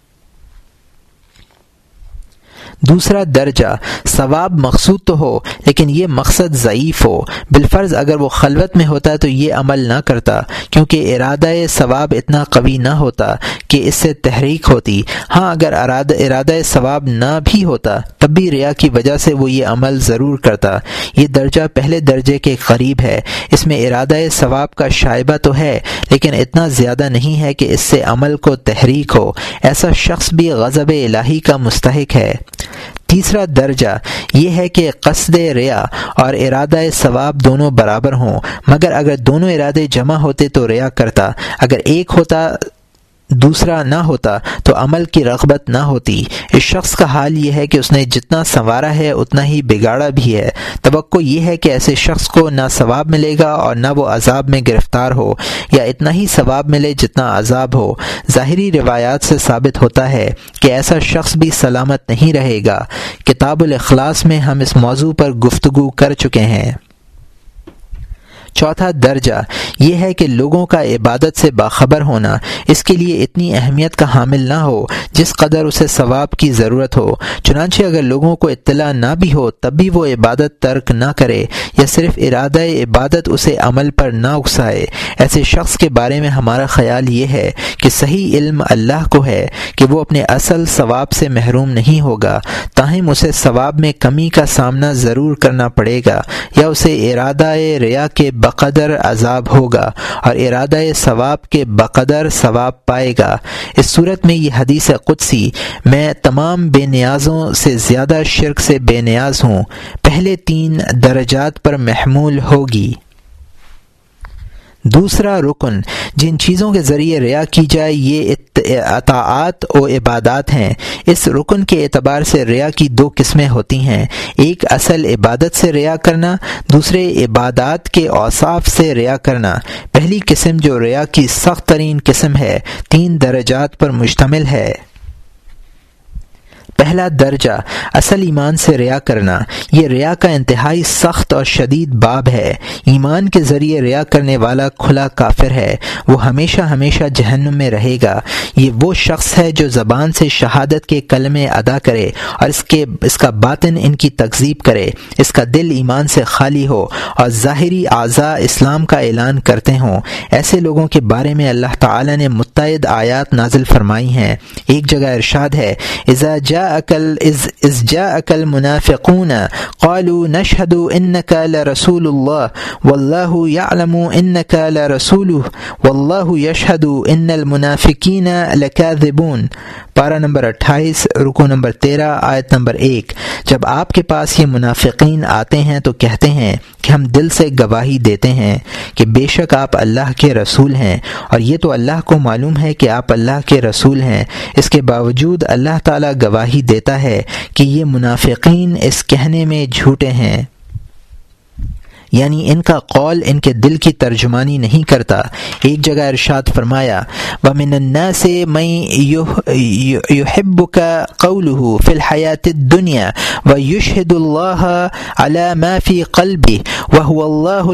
دوسرا درجہ، ثواب مقصود تو ہو لیکن یہ مقصد ضعیف ہو۔ بالفرض اگر وہ خلوت میں ہوتا تو یہ عمل نہ کرتا، کیونکہ ارادہ ثواب اتنا قوی نہ ہوتا کہ اس سے تحریک ہوتی۔ ہاں اگر ارادہ ثواب نہ بھی ہوتا تب بھی ریا کی وجہ سے وہ یہ عمل ضرور کرتا۔ یہ درجہ پہلے درجے کے قریب ہے۔ اس میں ارادہ ثواب کا شائبہ تو ہے لیکن اتنا زیادہ نہیں ہے کہ اس سے عمل کو تحریک ہو۔ ایسا شخص بھی غضب الہی کا مستحق ہے۔ تیسرا درجہ یہ ہے کہ قصد ریا اور ارادہ ثواب دونوں برابر ہوں، مگر اگر دونوں ارادے جمع ہوتے تو ریا کرتا، اگر ایک ہوتا دوسرا نہ ہوتا تو عمل کی رغبت نہ ہوتی۔ اس شخص کا حال یہ ہے کہ اس نے جتنا سنوارا ہے اتنا ہی بگاڑا بھی ہے۔ توقع یہ ہے کہ ایسے شخص کو نہ ثواب ملے گا اور نہ وہ عذاب میں گرفتار ہو، یا اتنا ہی ثواب ملے جتنا عذاب ہو۔ ظاہری روایات سے ثابت ہوتا ہے کہ ایسا شخص بھی سلامت نہیں رہے گا۔ کتاب الاخلاص میں ہم اس موضوع پر گفتگو کر چکے ہیں۔ چوتھا درجہ یہ ہے کہ لوگوں کا عبادت سے باخبر ہونا اس کے لیے اتنی اہمیت کا حامل نہ ہو جس قدر اسے ثواب کی ضرورت ہو۔ چنانچہ اگر لوگوں کو اطلاع نہ بھی ہو تب بھی وہ عبادت ترک نہ کرے، یا صرف ارادہ عبادت اسے عمل پر نہ اکسائے۔ ایسے شخص کے بارے میں ہمارا خیال یہ ہے کہ صحیح علم اللہ کو ہے کہ وہ اپنے اصل ثواب سے محروم نہیں ہوگا، تاہم اسے ثواب میں کمی کا سامنا ضرور کرنا پڑے گا، یا اسے ارادہ ریا کے بقدر عذاب ہوگا اور ارادہ ثواب کے بقدر ثواب پائے گا۔ اس صورت میں یہ حدیث قدسی، میں تمام بے نیازوں سے زیادہ شرک سے بے نیاز ہوں، پہلے 3 درجات پر محمول ہوگی۔ دوسرا رکن جن چیزوں کے ذریعے ریا کی جائے یہ اطاعات و عبادات ہیں۔ اس رکن کے اعتبار سے ریا کی دو قسمیں ہوتی ہیں، ایک اصل عبادت سے ریا کرنا، دوسرے عبادات کے اوصاف سے ریا کرنا۔ پہلی قسم جو ریا کی سخت ترین قسم ہے 3 درجات پر مشتمل ہے۔ پہلا درجہ اصل ایمان سے ریا کرنا، یہ ریا کا انتہائی سخت اور شدید باب ہے۔ ایمان کے ذریعے ریا کرنے والا کھلا کافر ہے، وہ ہمیشہ ہمیشہ جہنم میں رہے گا۔ یہ وہ شخص ہے جو زبان سے شہادت کے کلمے ادا کرے اور اس کا باطن ان کی تکذیب کرے، اس کا دل ایمان سے خالی ہو اور ظاہری اعضاء اسلام کا اعلان کرتے ہوں۔ ایسے لوگوں کے بارے میں اللہ تعالی نے متعدد آیات نازل فرمائی ہیں۔ ایک جگہ ارشاد ہے اذ جاءك المنافقون قالوا نشهد انك لرسول الله والله يعلم انك لرسوله والله يشهد ان المنافقين لكاذبون۔ پارہ نمبر 28 رکوع نمبر 13 آیت نمبر 1۔ جب آپ کے پاس یہ منافقین آتے ہیں تو کہتے ہیں کہ ہم دل سے گواہی دیتے ہیں کہ بے شک آپ اللہ کے رسول ہیں، اور یہ تو اللہ کو معلوم ہے کہ آپ اللہ کے رسول ہیں۔ اس کے باوجود اللہ تعالیٰ گواہی دیتا ہے کہ یہ منافقین اس کہنے میں جھوٹے ہیں، یعنی ان کا قول ان کے دل کی ترجمانی نہیں کرتا۔ ایک جگہ ارشاد فرمایا وَمِنَ النَّاسِ مَن يُحِبُّكَ قَوْلُهُ فِي الْحَيَاةِ الدُّنْيَا وَيُشْهِدُ اللَّهَ عَلَى مَا فِي قَلْبِهِ وَهُوَ اللَّهُ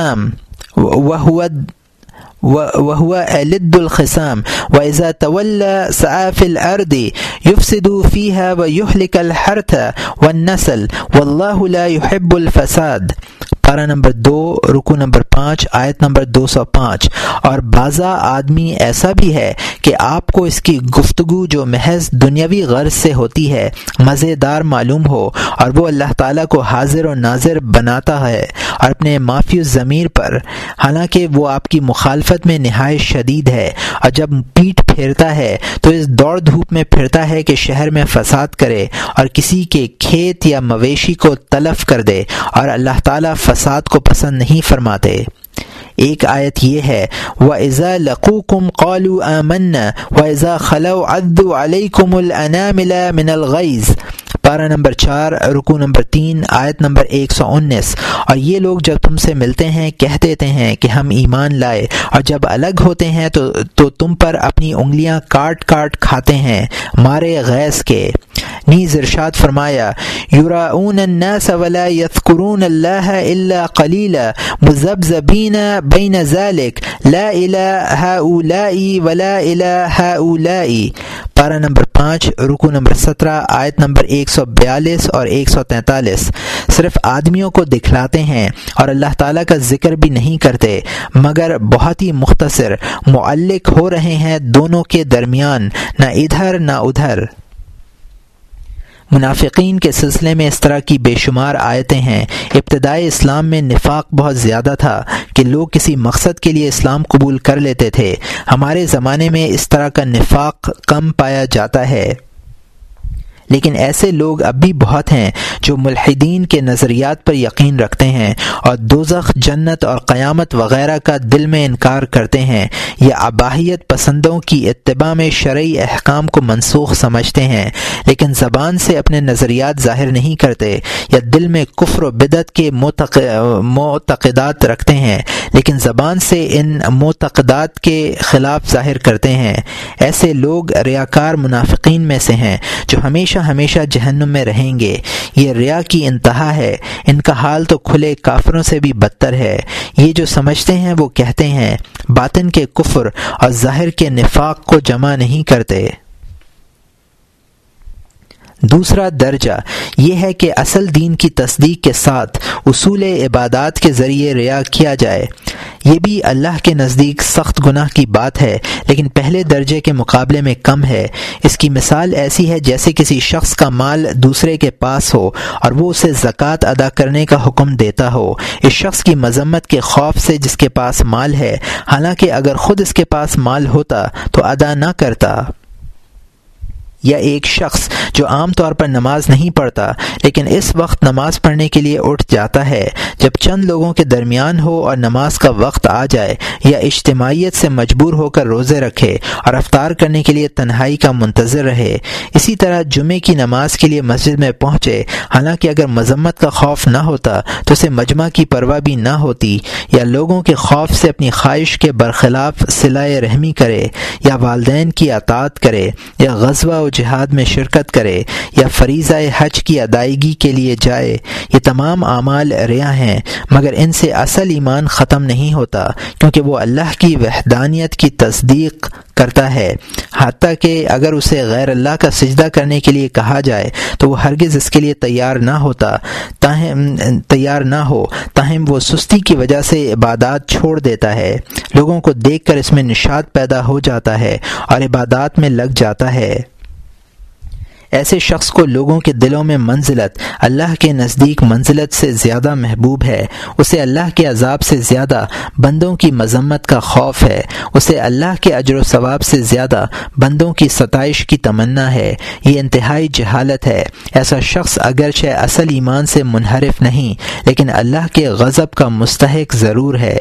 الْخِصَامُ وهو ألد الخصام وإذا تولى سعى في الأرض يفسد فيها ويهلك الحرث والنسل والله لا يحب الفساد۔ پارہ نمبر 2 رکوع نمبر 5 آیت نمبر 205۔ اور بعضا آدمی ایسا بھی ہے کہ آپ کو اس کی گفتگو جو محض دنیاوی غرض سے ہوتی ہے مزیدار معلوم ہو، اور وہ اللہ تعالیٰ کو حاضر و ناظر بناتا ہے اور اپنے معافی الضمیر پر، حالانکہ وہ آپ کی مخالفت میں نہایت شدید ہے، اور جب پیٹھ پھیرتا ہے تو اس دوڑ دھوپ میں پھرتا ہے کہ شہر میں فساد کرے اور کسی کے کھیت یا مویشی کو تلف کر دے، اور اللہ تعالیٰ فساد کو پسند نہیں فرماتے۔ ایک آیت یہ ہے وَإِذَا لَقُوكُمْ قَالُوا آمَنَّا وَإِذَا خَلَوْا عَضُّوا عَلَيْكُمُ الْأَنَامِلَ مِنَ الْغَيْظِ۔ پارہ نمبر 4 رکوع نمبر 3 آیت نمبر 119۔ اور یہ لوگ جب تم سے ملتے ہیں کہہ دیتے ہیں کہ ہم ایمان لائے، اور جب الگ ہوتے ہیں تو تم پر اپنی انگلیاں کاٹ کاٹ کھاتے ہیں مارے غیظ کے۔ نیز ارشاد فرمایا یراؤون الناس ولا یذکرون اللہ الا قلیلا مذبذبین بین ذلک لا الہ ہؤلاء ولا الہ ہؤلاء۔ پارہ نمبر 5 رکوع نمبر 17 آیت نمبر 142 اور 143۔ صرف آدمیوں کو دکھلاتے ہیں اور اللہ تعالیٰ کا ذکر بھی نہیں کرتے، مگر بہت ہی مختصر معلق ہو رہے ہیں دونوں کے درمیان، نہ ادھر نہ ادھر۔ منافقین کے سلسلے میں اس طرح کی بے شمار آیتیں ہیں۔ ابتدائی اسلام میں نفاق بہت زیادہ تھا کہ لوگ کسی مقصد کے لیے اسلام قبول کر لیتے تھے۔ ہمارے زمانے میں اس طرح کا نفاق کم پایا جاتا ہے، لیکن ایسے لوگ اب بھی بہت ہیں جو ملحدین کے نظریات پر یقین رکھتے ہیں اور دوزخ، جنت اور قیامت وغیرہ کا دل میں انکار کرتے ہیں، یا اباحیت پسندوں کی اتباع میں شرعی احکام کو منسوخ سمجھتے ہیں، لیکن زبان سے اپنے نظریات ظاہر نہیں کرتے، یا دل میں کفر و بدعت کے معتقدات رکھتے ہیں لیکن زبان سے ان معتقدات کے خلاف ظاہر کرتے ہیں۔ ایسے لوگ ریاکار منافقین میں سے ہیں جو ہمیشہ جہنم میں رہیں گے۔ یہ ریا کی انتہا ہے، ان کا حال تو کھلے کافروں سے بھی بدتر ہے۔ یہ جو سمجھتے ہیں وہ کہتے ہیں، باطن کے کفر اور ظاہر کے نفاق کو جمع نہیں کرتے۔ دوسرا درجہ یہ ہے کہ اصل دین کی تصدیق کے ساتھ اصول عبادات کے ذریعے ریا کیا جائے۔ یہ بھی اللہ کے نزدیک سخت گناہ کی بات ہے، لیکن پہلے درجے کے مقابلے میں کم ہے۔ اس کی مثال ایسی ہے جیسے کسی شخص کا مال دوسرے کے پاس ہو اور وہ اسے زکوٰۃ ادا کرنے کا حکم دیتا ہو، اس شخص کی مذمت کے خوف سے جس کے پاس مال ہے، حالانکہ اگر خود اس کے پاس مال ہوتا تو ادا نہ کرتا۔ یا ایک شخص جو عام طور پر نماز نہیں پڑھتا لیکن اس وقت نماز پڑھنے کے لیے اٹھ جاتا ہے جب چند لوگوں کے درمیان ہو اور نماز کا وقت آ جائے، یا اجتماعیت سے مجبور ہو کر روزے رکھے اور افطار کرنے کے لیے تنہائی کا منتظر رہے۔ اسی طرح جمعے کی نماز کے لیے مسجد میں پہنچے، حالانکہ اگر مذمت کا خوف نہ ہوتا تو اسے مجمع کی پرواہ بھی نہ ہوتی، یا لوگوں کے خوف سے اپنی خواہش کے برخلاف صلہ رحمی کرے، یا والدین کی اطاعت کرے، یا غزوہ و جہاد میں شرکت کرے، یا فریضہ حج کی ادائیگی کے لیے جائے۔ یہ تمام اعمال ریا ہیں، مگر ان سے اصل ایمان ختم نہیں ہوتا، کیونکہ وہ اللہ کی وحدانیت کی تصدیق کرتا ہے، حتیٰ کہ اگر اسے غیر اللہ کا سجدہ کرنے کے لیے کہا جائے تو وہ ہرگز اس کے لیے تیار نہ ہو، تاہم وہ سستی کی وجہ سے عبادات چھوڑ دیتا ہے، لوگوں کو دیکھ کر اس میں نشاط پیدا ہو جاتا ہے اور عبادات میں لگ جاتا ہے۔ ایسے شخص کو لوگوں کے دلوں میں منزلت اللہ کے نزدیک منزلت سے زیادہ محبوب ہے، اسے اللہ کے عذاب سے زیادہ بندوں کی مذمت کا خوف ہے، اسے اللہ کے اجر و ثواب سے زیادہ بندوں کی ستائش کی تمنا ہے۔ یہ انتہائی جہالت ہے۔ ایسا شخص اگرچہ اصل ایمان سے منحرف نہیں، لیکن اللہ کے غضب کا مستحق ضرور ہے۔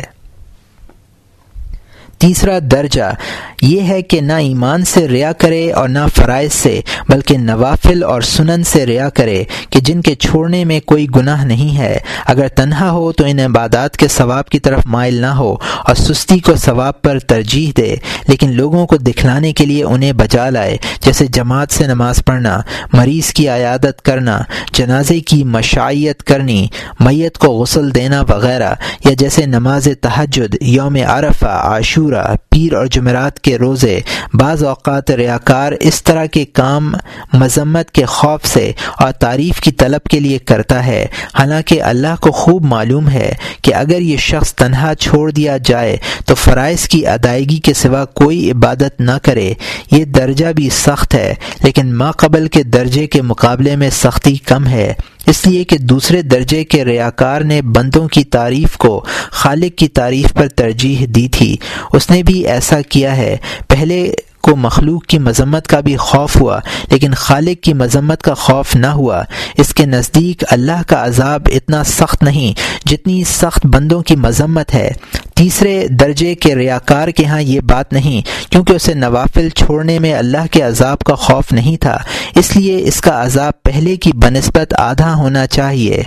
تیسرا درجہ یہ ہے کہ نہ ایمان سے ریا کرے اور نہ فرائض سے، بلکہ نوافل اور سنن سے ریا کرے کہ جن کے چھوڑنے میں کوئی گناہ نہیں ہے۔ اگر تنہا ہو تو ان عبادات کے ثواب کی طرف مائل نہ ہو اور سستی کو ثواب پر ترجیح دے، لیکن لوگوں کو دکھلانے کے لیے انہیں بجا لائے، جیسے جماعت سے نماز پڑھنا، مریض کی عیادت کرنا، جنازے کی مشائیت کرنی، میت کو غسل دینا وغیرہ، یا جیسے نماز تہجد، یوم عرفہ، عاشورہ، پیر اور جمعرات کے روزے۔ بعض اوقات ریاکار اس طرح کے کام مذمت کے خوف سے اور تعریف کی طلب کے لیے کرتا ہے، حالانکہ اللہ کو خوب معلوم ہے کہ اگر یہ شخص تنہا چھوڑ دیا جائے تو فرائض کی ادائیگی کے سوا کوئی عبادت نہ کرے۔ یہ درجہ بھی سخت ہے، لیکن ما قبل کے درجے کے مقابلے میں سختی کم ہے، اس لیے کہ دوسرے درجے کے ریاکار نے بندوں کی تعریف کو خالق کی تعریف پر ترجیح دی تھی، اس نے بھی ایسا کیا ہے۔ پہلے کو مخلوق کی مذمت کا بھی خوف ہوا، لیکن خالق کی مذمت کا خوف نہ ہوا۔ اس کے نزدیک اللہ کا عذاب اتنا سخت نہیں جتنی سخت بندوں کی مذمت ہے۔ تیسرے درجے کے ریاکار کے ہاں یہ بات نہیں، کیونکہ اسے نوافل چھوڑنے میں اللہ کے عذاب کا خوف نہیں تھا، اس لیے اس کا عذاب پہلے کی بنسبت آدھا ہونا چاہیے۔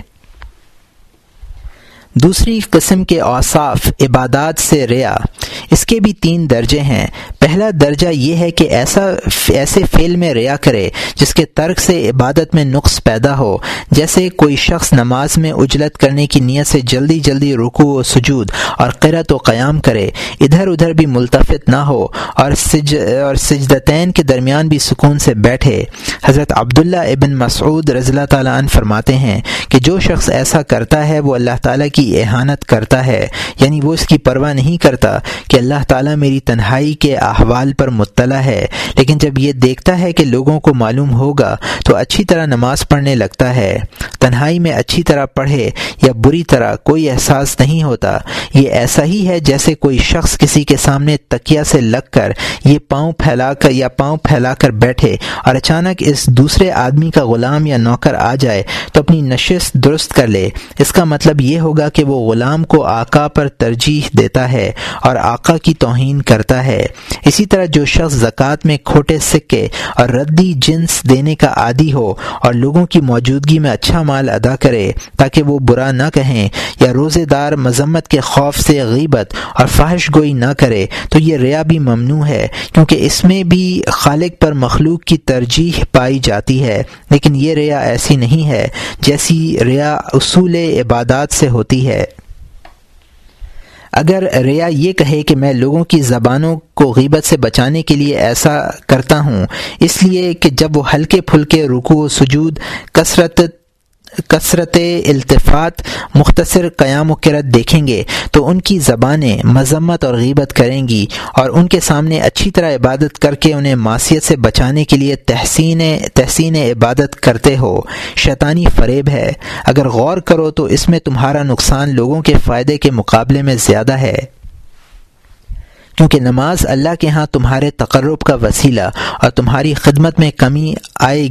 دوسری قسم کے اوصاف عبادات سے ریا، اس کے بھی 3 درجے ہیں۔ پہلا درجہ یہ ہے کہ ایسے فعل میں ریا کرے جس کے ترک سے عبادت میں نقص پیدا ہو، جیسے کوئی شخص نماز میں عجلت کرنے کی نیت سے جلدی جلدی رکوع و سجود اور قرأت و قیام کرے، ادھر ادھر بھی ملتفت نہ ہو اور سجدتین کے درمیان بھی سکون سے بیٹھے۔ حضرت عبداللہ ابن مسعود رضی اللہ تعالیٰ عنہ فرماتے ہیں کہ جو شخص ایسا کرتا ہے وہ اللہ تعالیٰ کی اہانت کرتا ہے، یعنی وہ اس کی پرواہ نہیں کرتا کہ اللہ تعالیٰ میری تنہائی کے احوال پر مطلع ہے، لیکن جب یہ دیکھتا ہے کہ لوگوں کو معلوم ہوگا تو اچھی طرح نماز پڑھنے لگتا ہے۔ تنہائی میں اچھی طرح پڑھے یا بری طرح کوئی احساس نہیں ہوتا۔ یہ ایسا ہی ہے جیسے کوئی شخص کسی کے سامنے تکیہ سے لگ کر یہ پاؤں پھیلا کر بیٹھے اور اچانک اس دوسرے آدمی کا غلام یا نوکر آ جائے تو اپنی نشست درست کر لے۔ اس کا مطلب یہ ہوگا کہ وہ غلام کو آقا پر ترجیح دیتا ہے اور آقا کی توہین کرتا ہے۔ اسی طرح جو شخص زکوٰۃ میں کھوٹے سکے اور ردی جنس دینے کا عادی ہو اور لوگوں کی موجودگی میں اچھا مال ادا کرے تاکہ وہ برا نہ کہیں، یا روزے دار مذمت کے خوف سے غیبت اور فحش گوئی نہ کرے، تو یہ ریا بھی ممنوع ہے، کیونکہ اس میں بھی خالق پر مخلوق کی ترجیح پائی جاتی ہے، لیکن یہ ریا ایسی نہیں ہے جیسی ریا اصول عبادات سے ہوتی ہے۔ اگر ریا یہ کہے کہ میں لوگوں کی زبانوں کو غیبت سے بچانے کے لیے ایسا کرتا ہوں، اس لیے کہ جب وہ ہلکے پھلکے رکوع و سجود، کثرت التفات، مختصر قیام و قرأت دیکھیں گے تو ان کی زبانیں مذمت اور غیبت کریں گی، اور ان کے سامنے اچھی طرح عبادت کر کے انہیں معصیت سے بچانے کے لیے تحسین عبادت کرتے ہو، شیطانی فریب ہے۔ اگر غور کرو تو اس میں تمہارا نقصان لوگوں کے فائدے کے مقابلے میں زیادہ ہے۔ کیونکہ نماز اللہ کے ہاں تمہارے تقرب کا وسیلہ اور تمہاری خدمت میں کمی آئے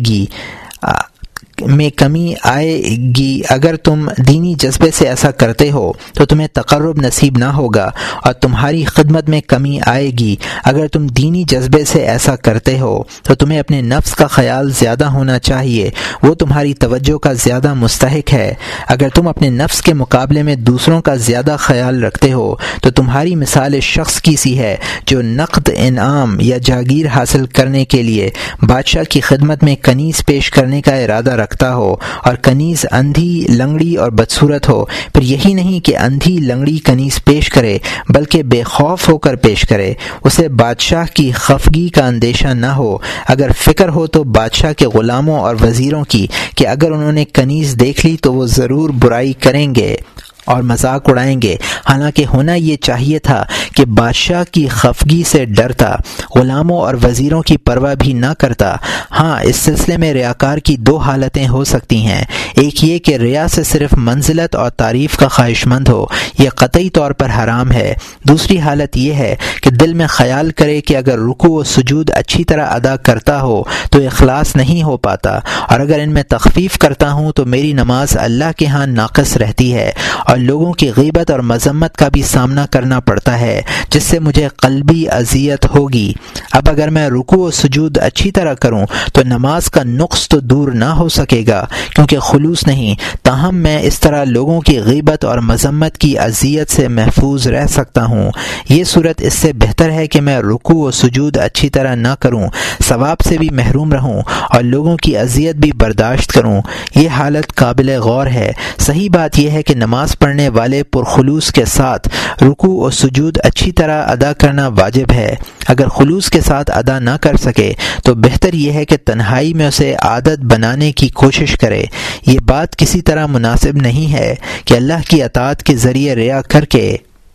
گی اگر تم دینی جذبے سے ایسا کرتے ہو تو تمہیں تقرب نصیب نہ ہوگا، اور تمہاری خدمت میں کمی آئے گی اگر تم دینی جذبے سے ایسا کرتے ہو تو تمہیں اپنے نفس کا خیال زیادہ ہونا چاہیے، وہ تمہاری توجہ کا زیادہ مستحق ہے۔ اگر تم اپنے نفس کے مقابلے میں دوسروں کا زیادہ خیال رکھتے ہو تو تمہاری مثال شخص کی سی ہے جو نقد انعام یا جاگیر حاصل کرنے کے لیے بادشاہ کی خدمت میں کنیز پیش کرنے کا ارادہ رکھتا ہو، اور کنیز اندھی، لنگڑی اور بدصورت ہو۔ پھر یہی نہیں کہ اندھی لنگڑی کنیز پیش کرے بلکہ بے خوف ہو کر پیش کرے، اسے بادشاہ کی خفگی کا اندیشہ نہ ہو۔ اگر فکر ہو تو بادشاہ کے غلاموں اور وزیروں کی کہ اگر انہوں نے کنیز دیکھ لی تو وہ ضرور برائی کریں گے اور مذاق اڑائیں گے، حالانکہ ہونا یہ چاہیے تھا کہ بادشاہ کی خفگی سے ڈرتا، غلاموں اور وزیروں کی پرواہ بھی نہ کرتا۔ ہاں، اس سلسلے میں ریاکار کی دو حالتیں ہو سکتی ہیں، ایک یہ کہ ریا سے صرف منزلت اور تعریف کا خواہش مند ہو، یہ قطعی طور پر حرام ہے۔ دوسری حالت یہ ہے کہ دل میں خیال کرے کہ اگر رکوع و سجود اچھی طرح ادا کرتا ہو تو اخلاص نہیں ہو پاتا، اور اگر ان میں تخفیف کرتا ہوں تو میری نماز اللہ کے ہاں ناقص رہتی ہے، اور لوگوں کی غیبت اور مذمت کا بھی سامنا کرنا پڑتا ہے جس سے مجھے قلبی اذیت ہوگی۔ اب اگر میں رکوع و سجود اچھی طرح کروں تو نماز کا نقص تو دور نہ ہو سکے گا کیونکہ خلوص نہیں، تاہم میں اس طرح لوگوں کی غیبت اور مذمت کی اذیت سے محفوظ رہ سکتا ہوں۔ یہ صورت اس سے بہتر ہے کہ میں رکوع و سجود اچھی طرح نہ کروں، ثواب سے بھی محروم رہوں اور لوگوں کی اذیت بھی برداشت کروں۔ یہ حالت قابل غور ہے۔ صحیح بات یہ ہے کہ نماز پڑھنے والے پرخلوص کے ساتھ رکوع و سجود اچھی طرح ادا کرنا واجب ہے۔ اگر خلوص کے ساتھ ادا نہ کر سکے تو بہتر یہ ہے کہ تنہائی میں اسے عادت بنانے کی کوشش کرے۔ یہ بات کسی طرح مناسب نہیں ہے کہ اللہ کی اطاعت کے ذریعے ریا کر کے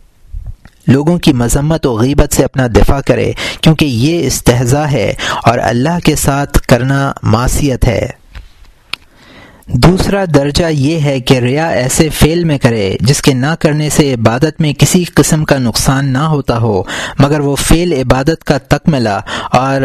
لوگوں کی مذمت و غیبت سے اپنا دفاع کرے، کیونکہ یہ استہزاء ہے اور اللہ کے ساتھ کرنا معصیت ہے۔ دوسرا درجہ یہ ہے کہ ریا ایسے فعل میں کرے جس کے نہ کرنے سے عبادت میں کسی قسم کا نقصان نہ ہوتا ہو، مگر وہ فعل عبادت کا تکملہ اور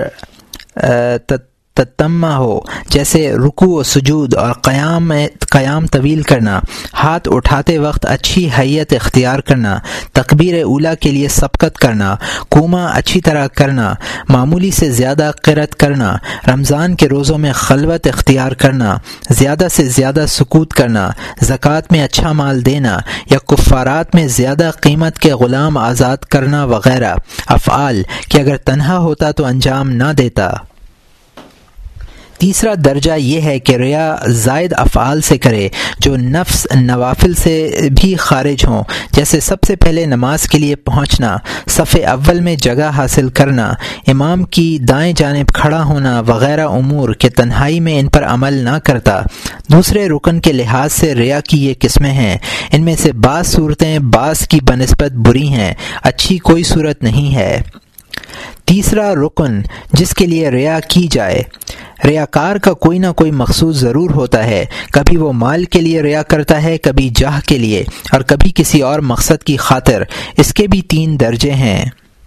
تتمہ ہو، جیسے رکوع و سجود اور قیام طویل کرنا، ہاتھ اٹھاتے وقت اچھی حیت اختیار کرنا، تکبیر اولیٰ کے لیے سبقت کرنا، قومہ اچھی طرح کرنا، معمولی سے زیادہ قرأت کرنا، رمضان کے روزوں میں خلوت اختیار کرنا، زیادہ سے زیادہ سکوت کرنا، زکوٰۃ میں اچھا مال دینا یا کفارات میں زیادہ قیمت کے غلام آزاد کرنا وغیرہ افعال کہ اگر تنہا ہوتا تو انجام نہ دیتا۔ تیسرا درجہ یہ ہے کہ ریا زائد افعال سے کرے جو نفس نوافل سے بھی خارج ہوں، جیسے سب سے پہلے نماز کے لیے پہنچنا، صف اول میں جگہ حاصل کرنا، امام کی دائیں جانب کھڑا ہونا وغیرہ امور کہ تنہائی میں ان پر عمل نہ کرتا۔ دوسرے رکن کے لحاظ سے ریا کی یہ قسمیں ہیں، ان میں سے بعض صورتیں بعض کی بنسبت بری ہیں، اچھی کوئی صورت نہیں ہے۔ تیسرا رکن جس کے لیے ریا کی جائے، ریاکار کا کوئی نہ کوئی مقصود ضرور ہوتا ہے، کبھی وہ مال کے لیے ریا کرتا ہے، کبھی جاہ کے لیے اور کبھی کسی اور مقصد کی خاطر۔ اس کے بھی 3 درجے ہیں۔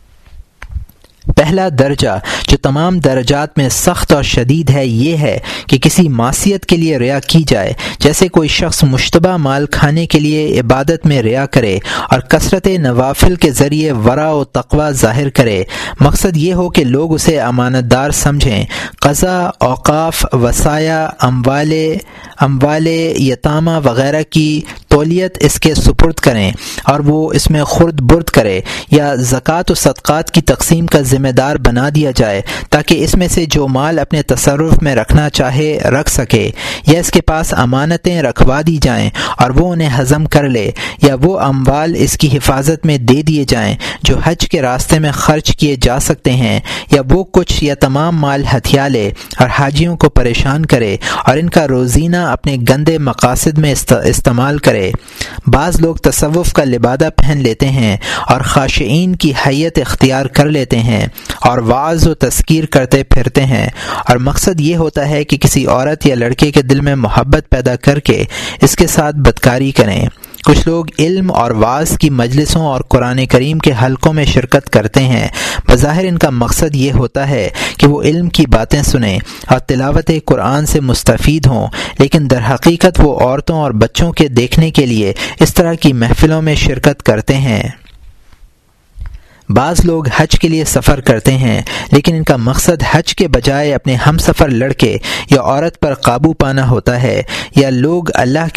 پہلا درجہ جو تمام درجات میں سخت اور شدید ہے یہ ہے کہ کسی معصیت کے لیے ریا کی جائے، جیسے کوئی شخص مشتبہ مال کھانے کے لیے عبادت میں ریا کرے اور کثرت نوافل کے ذریعے ورع و تقوی ظاہر کرے، مقصد یہ ہو کہ لوگ اسے امانت دار سمجھیں، قضا، اوقاف، وصایا، اموال یتامہ وغیرہ کی تولیت اس کے سپرد کریں اور وہ اس میں خرد برد کرے، یا زکوٰۃ و صدقات کی تقسیم کا ذمہ دار بنا دیا جائے تاکہ اس میں سے جو مال اپنے تصرف میں رکھنا چاہے رکھ سکے، یا اس کے پاس امانتیں رکھوا دی جائیں اور وہ انہیں ہضم کر لے، یا وہ اموال اس کی حفاظت میں دے دیے جائیں جو حج کے راستے میں خرچ کیے جا سکتے ہیں، یا وہ کچھ یا تمام مال ہتھیا لے اور حاجیوں کو پریشان کرے اور ان کا روزینہ اپنے گندے مقاصد میں استعمال کرے۔ بعض لوگ تصوف کا لبادہ پہن لیتے ہیں اور خاشعین کی حیت اختیار کر لیتے ہیں اور وعظ و تذکیر کرتے پھرتے ہیں، اور مقصد یہ ہوتا ہے کہ کسی عورت یا لڑکے کے دل میں محبت پیدا کر کے اس کے ساتھ بدکاری کریں۔ کچھ لوگ علم اور وعظ کی مجلسوں اور قرآن کریم کے حلقوں میں شرکت کرتے ہیں۔ بظاہر ان کا مقصد یہ ہوتا ہے کہ وہ علم کی باتیں سنیں اور تلاوت قرآن سے مستفید ہوں، لیکن در حقیقت وہ عورتوں اور بچوں کے دیکھنے کے لیے اس طرح کی محفلوں میں شرکت کرتے ہیں۔ بعض لوگ حج کے لیے سفر کرتے ہیں، لیکن ان کا مقصد حج کے بجائے اپنے ہم سفر لڑکے یا عورت پر قابو پانا ہوتا ہے۔ یہ لوگ اللہ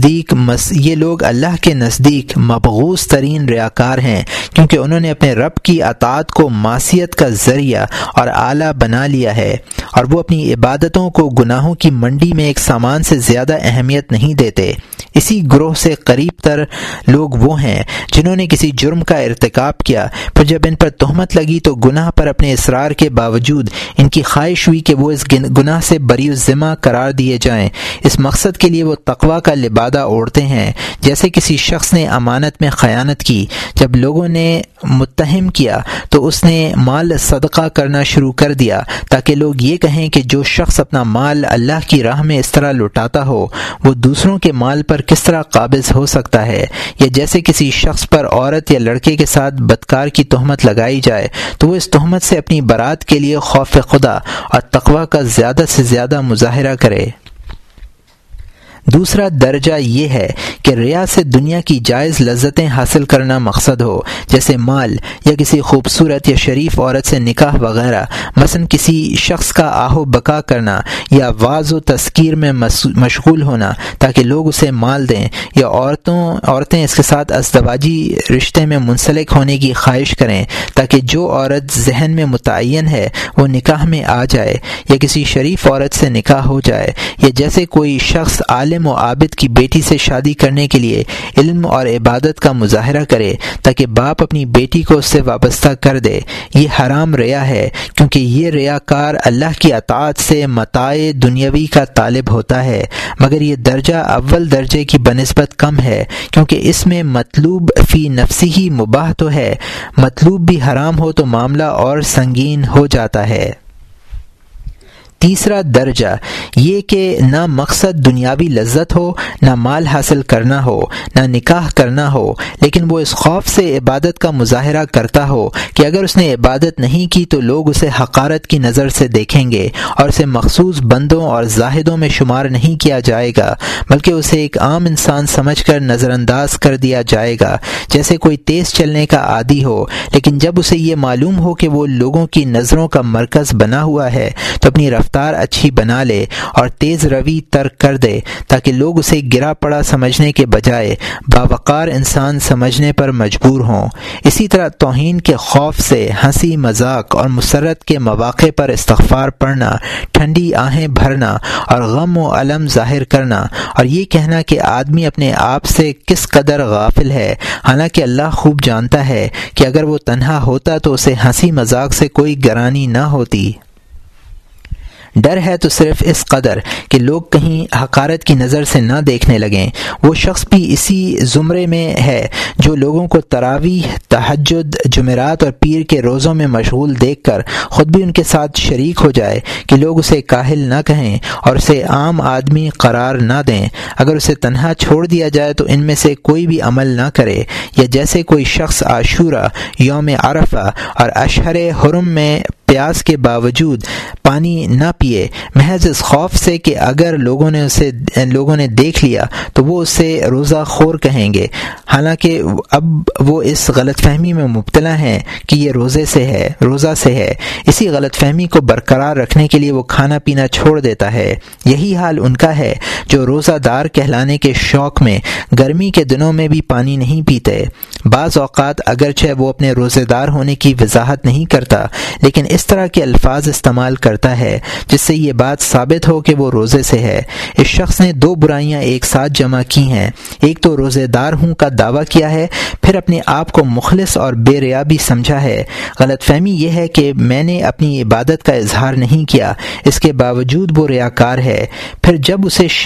کے نزدیک مبغوض ترین ریاکار ہیں، کیونکہ انہوں نے اپنے رب کی اطاعت کو معصیت کا ذریعہ اور آلہ بنا لیا ہے، اور وہ اپنی عبادتوں کو گناہوں کی منڈی میں ایک سامان سے زیادہ اہمیت نہیں دیتے۔ اسی گروہ سے قریب تر لوگ وہ ہیں جنہوں نے کسی جرم کا ارتکاب کیا، پھر جب ان پر تہمت لگی تو گناہ پر اپنے اصرار کے باوجود ان کی خواہش ہوئی کہ وہ اس گناہ سے بری الذمہ قرار دیے جائیں۔ اس مقصد کے لیے وہ تقویٰ کا لبادہ اوڑھتے ہیں۔ جیسے کسی شخص نے امانت میں خیانت کی، جب لوگوں نے متہم کیا تو اس نے مال صدقہ کرنا شروع کر دیا تاکہ لوگ یہ کہیں کہ جو شخص اپنا مال اللہ کی راہ میں اس طرح لٹاتا ہو وہ دوسروں کے مال پر کس طرح قابض ہو سکتا ہے۔ یا جیسے کسی شخص پر عورت یا لڑکے کے ساتھ بدکار کی تہمت لگائی جائے تو وہ اس تہمت سے اپنی برات کے لیے خوف خدا اور تقویٰ کا زیادہ سے زیادہ مظاہرہ کرے۔ دوسرا درجہ یہ ہے کہ ریا سے دنیا کی جائز لذتیں حاصل کرنا مقصد ہو، جیسے مال یا کسی خوبصورت یا شریف عورت سے نکاح وغیرہ، مثلا کسی شخص کا آہو بقا کرنا یا وعظ و تذکیر میں مشغول ہونا تاکہ لوگ اسے مال دیں، یا عورتیں اس کے ساتھ ازدواجی رشتے میں منسلک ہونے کی خواہش کریں تاکہ جو عورت ذہن میں متعین ہے وہ نکاح میں آ جائے، یا کسی شریف عورت سے نکاح ہو جائے، یا جیسے کوئی شخص عالم و عابد کی بیٹی سے شادی کرنے کے لیے علم اور عبادت کا مظاہرہ کرے تاکہ باپ اپنی بیٹی کو اس سے وابستہ کر دے۔ یہ حرام ریا ہے، کیونکہ یہ ریاکار اللہ کی اطاعت سے متاع دنیاوی کا طالب ہوتا ہے، مگر یہ درجہ اول درجے کی بنسبت کم ہے، کیونکہ اس میں مطلوب فی نفسی ہی مباح تو ہے، مطلوب بھی حرام ہو تو معاملہ اور سنگین ہو جاتا ہے۔ تیسرا درجہ یہ کہ نہ مقصد دنیاوی لذت ہو، نہ مال حاصل کرنا ہو، نہ نکاح کرنا ہو، لیکن وہ اس خوف سے عبادت کا مظاہرہ کرتا ہو کہ اگر اس نے عبادت نہیں کی تو لوگ اسے حقارت کی نظر سے دیکھیں گے اور اسے مخصوص بندوں اور زاہدوں میں شمار نہیں کیا جائے گا، بلکہ اسے ایک عام انسان سمجھ کر نظر انداز کر دیا جائے گا، جیسے کوئی تیز چلنے کا عادی ہو۔ لیکن جب اسے یہ معلوم ہو کہ وہ لوگوں کی نظروں کا مرکز بنا ہوا ہے تو اپنی رفتار اچھی بنا لے اور تیز روی ترک کر دے تاکہ لوگ اسے گرا پڑا سمجھنے کے بجائے باوقار انسان سمجھنے پر مجبور ہوں۔ اسی طرح توہین کے خوف سے ہنسی مذاق اور مسرت کے مواقع پر استغفار پڑھنا، ٹھنڈی آہیں بھرنا اور غم و الم ظاہر کرنا، اور یہ کہنا کہ آدمی اپنے آپ سے کس قدر غافل ہے، حالانکہ اللہ خوب جانتا ہے کہ اگر وہ تنہا ہوتا تو اسے ہنسی مذاق سے کوئی گرانی نہ ہوتی۔ ڈر ہے تو صرف اس قدر کہ لوگ کہیں حقارت کی نظر سے نہ دیکھنے لگیں۔ وہ شخص بھی اسی زمرے میں ہے جو لوگوں کو تراویح، تہجد، جمعرات اور پیر کے روزوں میں مشغول دیکھ کر خود بھی ان کے ساتھ شریک ہو جائے کہ لوگ اسے کاہل نہ کہیں اور اسے عام آدمی قرار نہ دیں۔ اگر اسے تنہا چھوڑ دیا جائے تو ان میں سے کوئی بھی عمل نہ کرے، یا جیسے کوئی شخص عاشورہ، یوم عرفہ اور اشہر حرم میں پیاس کے باوجود پانی نہ پیے، محض اس خوف سے کہ اگر لوگوں نے دیکھ لیا تو وہ اسے روزہ خور کہیں گے، حالانکہ اب وہ اس غلط فہمی میں مبتلا ہیں کہ یہ روزہ سے ہے۔ اسی غلط فہمی کو برقرار رکھنے کے لیے وہ کھانا پینا چھوڑ دیتا ہے۔ یہی حال ان کا ہے جو روزہ دار کہلانے کے شوق میں گرمی کے دنوں میں بھی پانی نہیں پیتے۔ بعض اوقات اگرچہ وہ اپنے روزے دار ہونے کی وضاحت نہیں کرتا، لیکن اس طرح کے الفاظ استعمال کرتا ہے جس سے یہ بات ثابت ہو کہ وہ روزے سے ہے۔ اس شخص نے دو برائیاں ایک ساتھ جمع کی ہیں، ایک تو روزے دار ہوں کا دعویٰ کیا ہے، پھر اپنے آپ کو مخلص اور بے ریا بھی سمجھا ہے۔ غلط فہمی یہ ہے کہ میں نے اپنی عبادت کا اظہار نہیں کیا، اس کے باوجود وہ ریاکار ہے۔ پھر جب اسے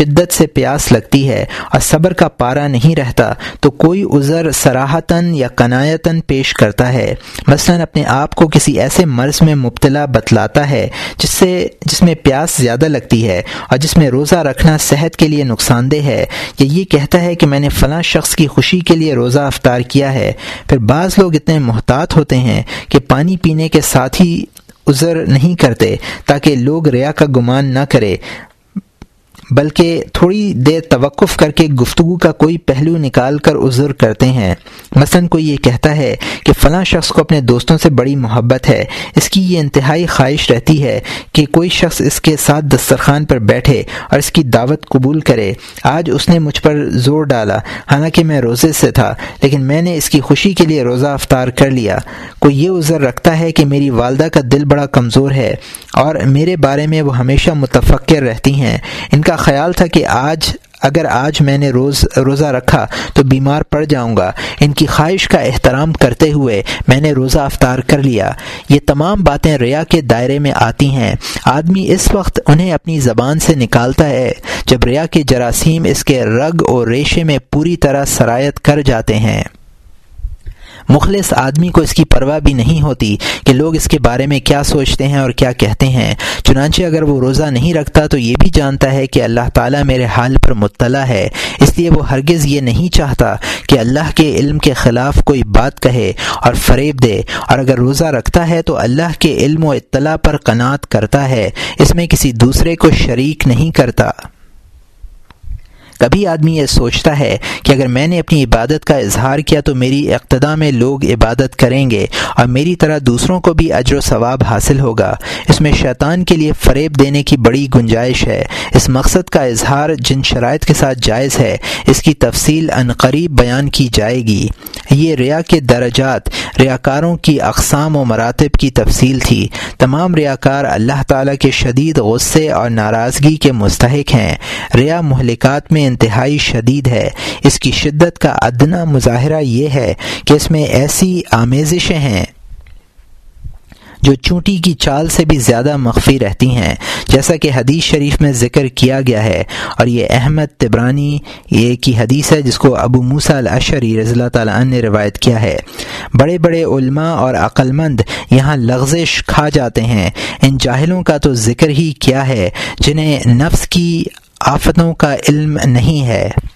شدت سے پیاس لگتی ہے اور صبر کا پارہ نہیں رہتا تو کوئی عذر صراحتاً یا کنایتاً پیش کرتا ہے، مثلاً اپنے آپ کو کسی ایسے مرض میں مبتلا بتلاتا ہے جس میں پیاس زیادہ لگتی ہے اور جس میں روزہ رکھنا صحت کے لیے نقصان دہ ہے، یا یہ کہتا ہے کہ میں نے فلاں شخص کی خوشی کے لیے روزہ افطار کیا ہے۔ پھر بعض لوگ اتنے محتاط ہوتے ہیں کہ پانی پینے کے ساتھ ہی عذر نہیں کرتے تاکہ لوگ ریا کا گمان نہ کرے، بلکہ تھوڑی دیر توقف کر کے گفتگو کا کوئی پہلو نکال کر عذر کرتے ہیں۔ مثلا کوئی یہ کہتا ہے کہ فلاں شخص کو اپنے دوستوں سے بڑی محبت ہے، اس کی یہ انتہائی خواہش رہتی ہے کہ کوئی شخص اس کے ساتھ دسترخوان پر بیٹھے اور اس کی دعوت قبول کرے۔ آج اس نے مجھ پر زور ڈالا، حالانکہ میں روزے سے تھا، لیکن میں نے اس کی خوشی کے لیے روزہ افطار کر لیا۔ کوئی یہ عذر رکھتا ہے کہ میری والدہ کا دل بڑا کمزور ہے اور میرے بارے میں وہ ہمیشہ متفکر رہتی ہیں، ان کا خیال تھا کہ اگر آج میں نے روزہ رکھا تو بیمار پڑ جاؤں گا، ان کی خواہش کا احترام کرتے ہوئے میں نے روزہ افطار کر لیا۔ یہ تمام باتیں ریا کے دائرے میں آتی ہیں۔ آدمی اس وقت انہیں اپنی زبان سے نکالتا ہے جب ریا کے جراثیم اس کے رگ اور ریشے میں پوری طرح سرایت کر جاتے ہیں۔ مخلص آدمی کو اس کی پرواہ بھی نہیں ہوتی کہ لوگ اس کے بارے میں کیا سوچتے ہیں اور کیا کہتے ہیں، چنانچہ اگر وہ روزہ نہیں رکھتا تو یہ بھی جانتا ہے کہ اللہ تعالیٰ میرے حال پر مطلع ہے، اس لیے وہ ہرگز یہ نہیں چاہتا کہ اللہ کے علم کے خلاف کوئی بات کہے اور فریب دے، اور اگر روزہ رکھتا ہے تو اللہ کے علم و اطلاع پر قناعت کرتا ہے، اس میں کسی دوسرے کو شریک نہیں کرتا۔ کبھی آدمی یہ سوچتا ہے کہ اگر میں نے اپنی عبادت کا اظہار کیا تو میری اقتداء میں لوگ عبادت کریں گے اور میری طرح دوسروں کو بھی اجر و ثواب حاصل ہوگا۔ اس میں شیطان کے لیے فریب دینے کی بڑی گنجائش ہے۔ اس مقصد کا اظہار جن شرائط کے ساتھ جائز ہے، اس کی تفصیل عنقریب بیان کی جائے گی۔ یہ ریا کے درجات، ریاکاروں کی اقسام و مراتب کی تفصیل تھی۔ تمام ریاکار اللہ تعالیٰ کے شدید غصے اور ناراضگی کے مستحق ہیں۔ ریا مہلکات میں انتہائی شدید ہے۔ اس کی شدت کا ادنیٰ مظاہرہ یہ ہے کہ اس میں ایسی آمیزشیں ہیں جو چونٹی کی چال سے بھی زیادہ مخفی رہتی ہیں، جیسا کہ حدیث شریف میں ذکر کیا گیا ہے، اور یہ احمد طبرانی کی حدیث ہے جس کو ابو موسیٰ الاشعری رضی اللہ تعالیٰ عنہ نے روایت کیا ہے۔ بڑے بڑے علماء اور عقل مند یہاں لغزش کھا جاتے ہیں۔ ان جاہلوں کا تو ذکر ہی کیا ہے جنہیں نفس کی آفتوں کا علم نہیں ہے۔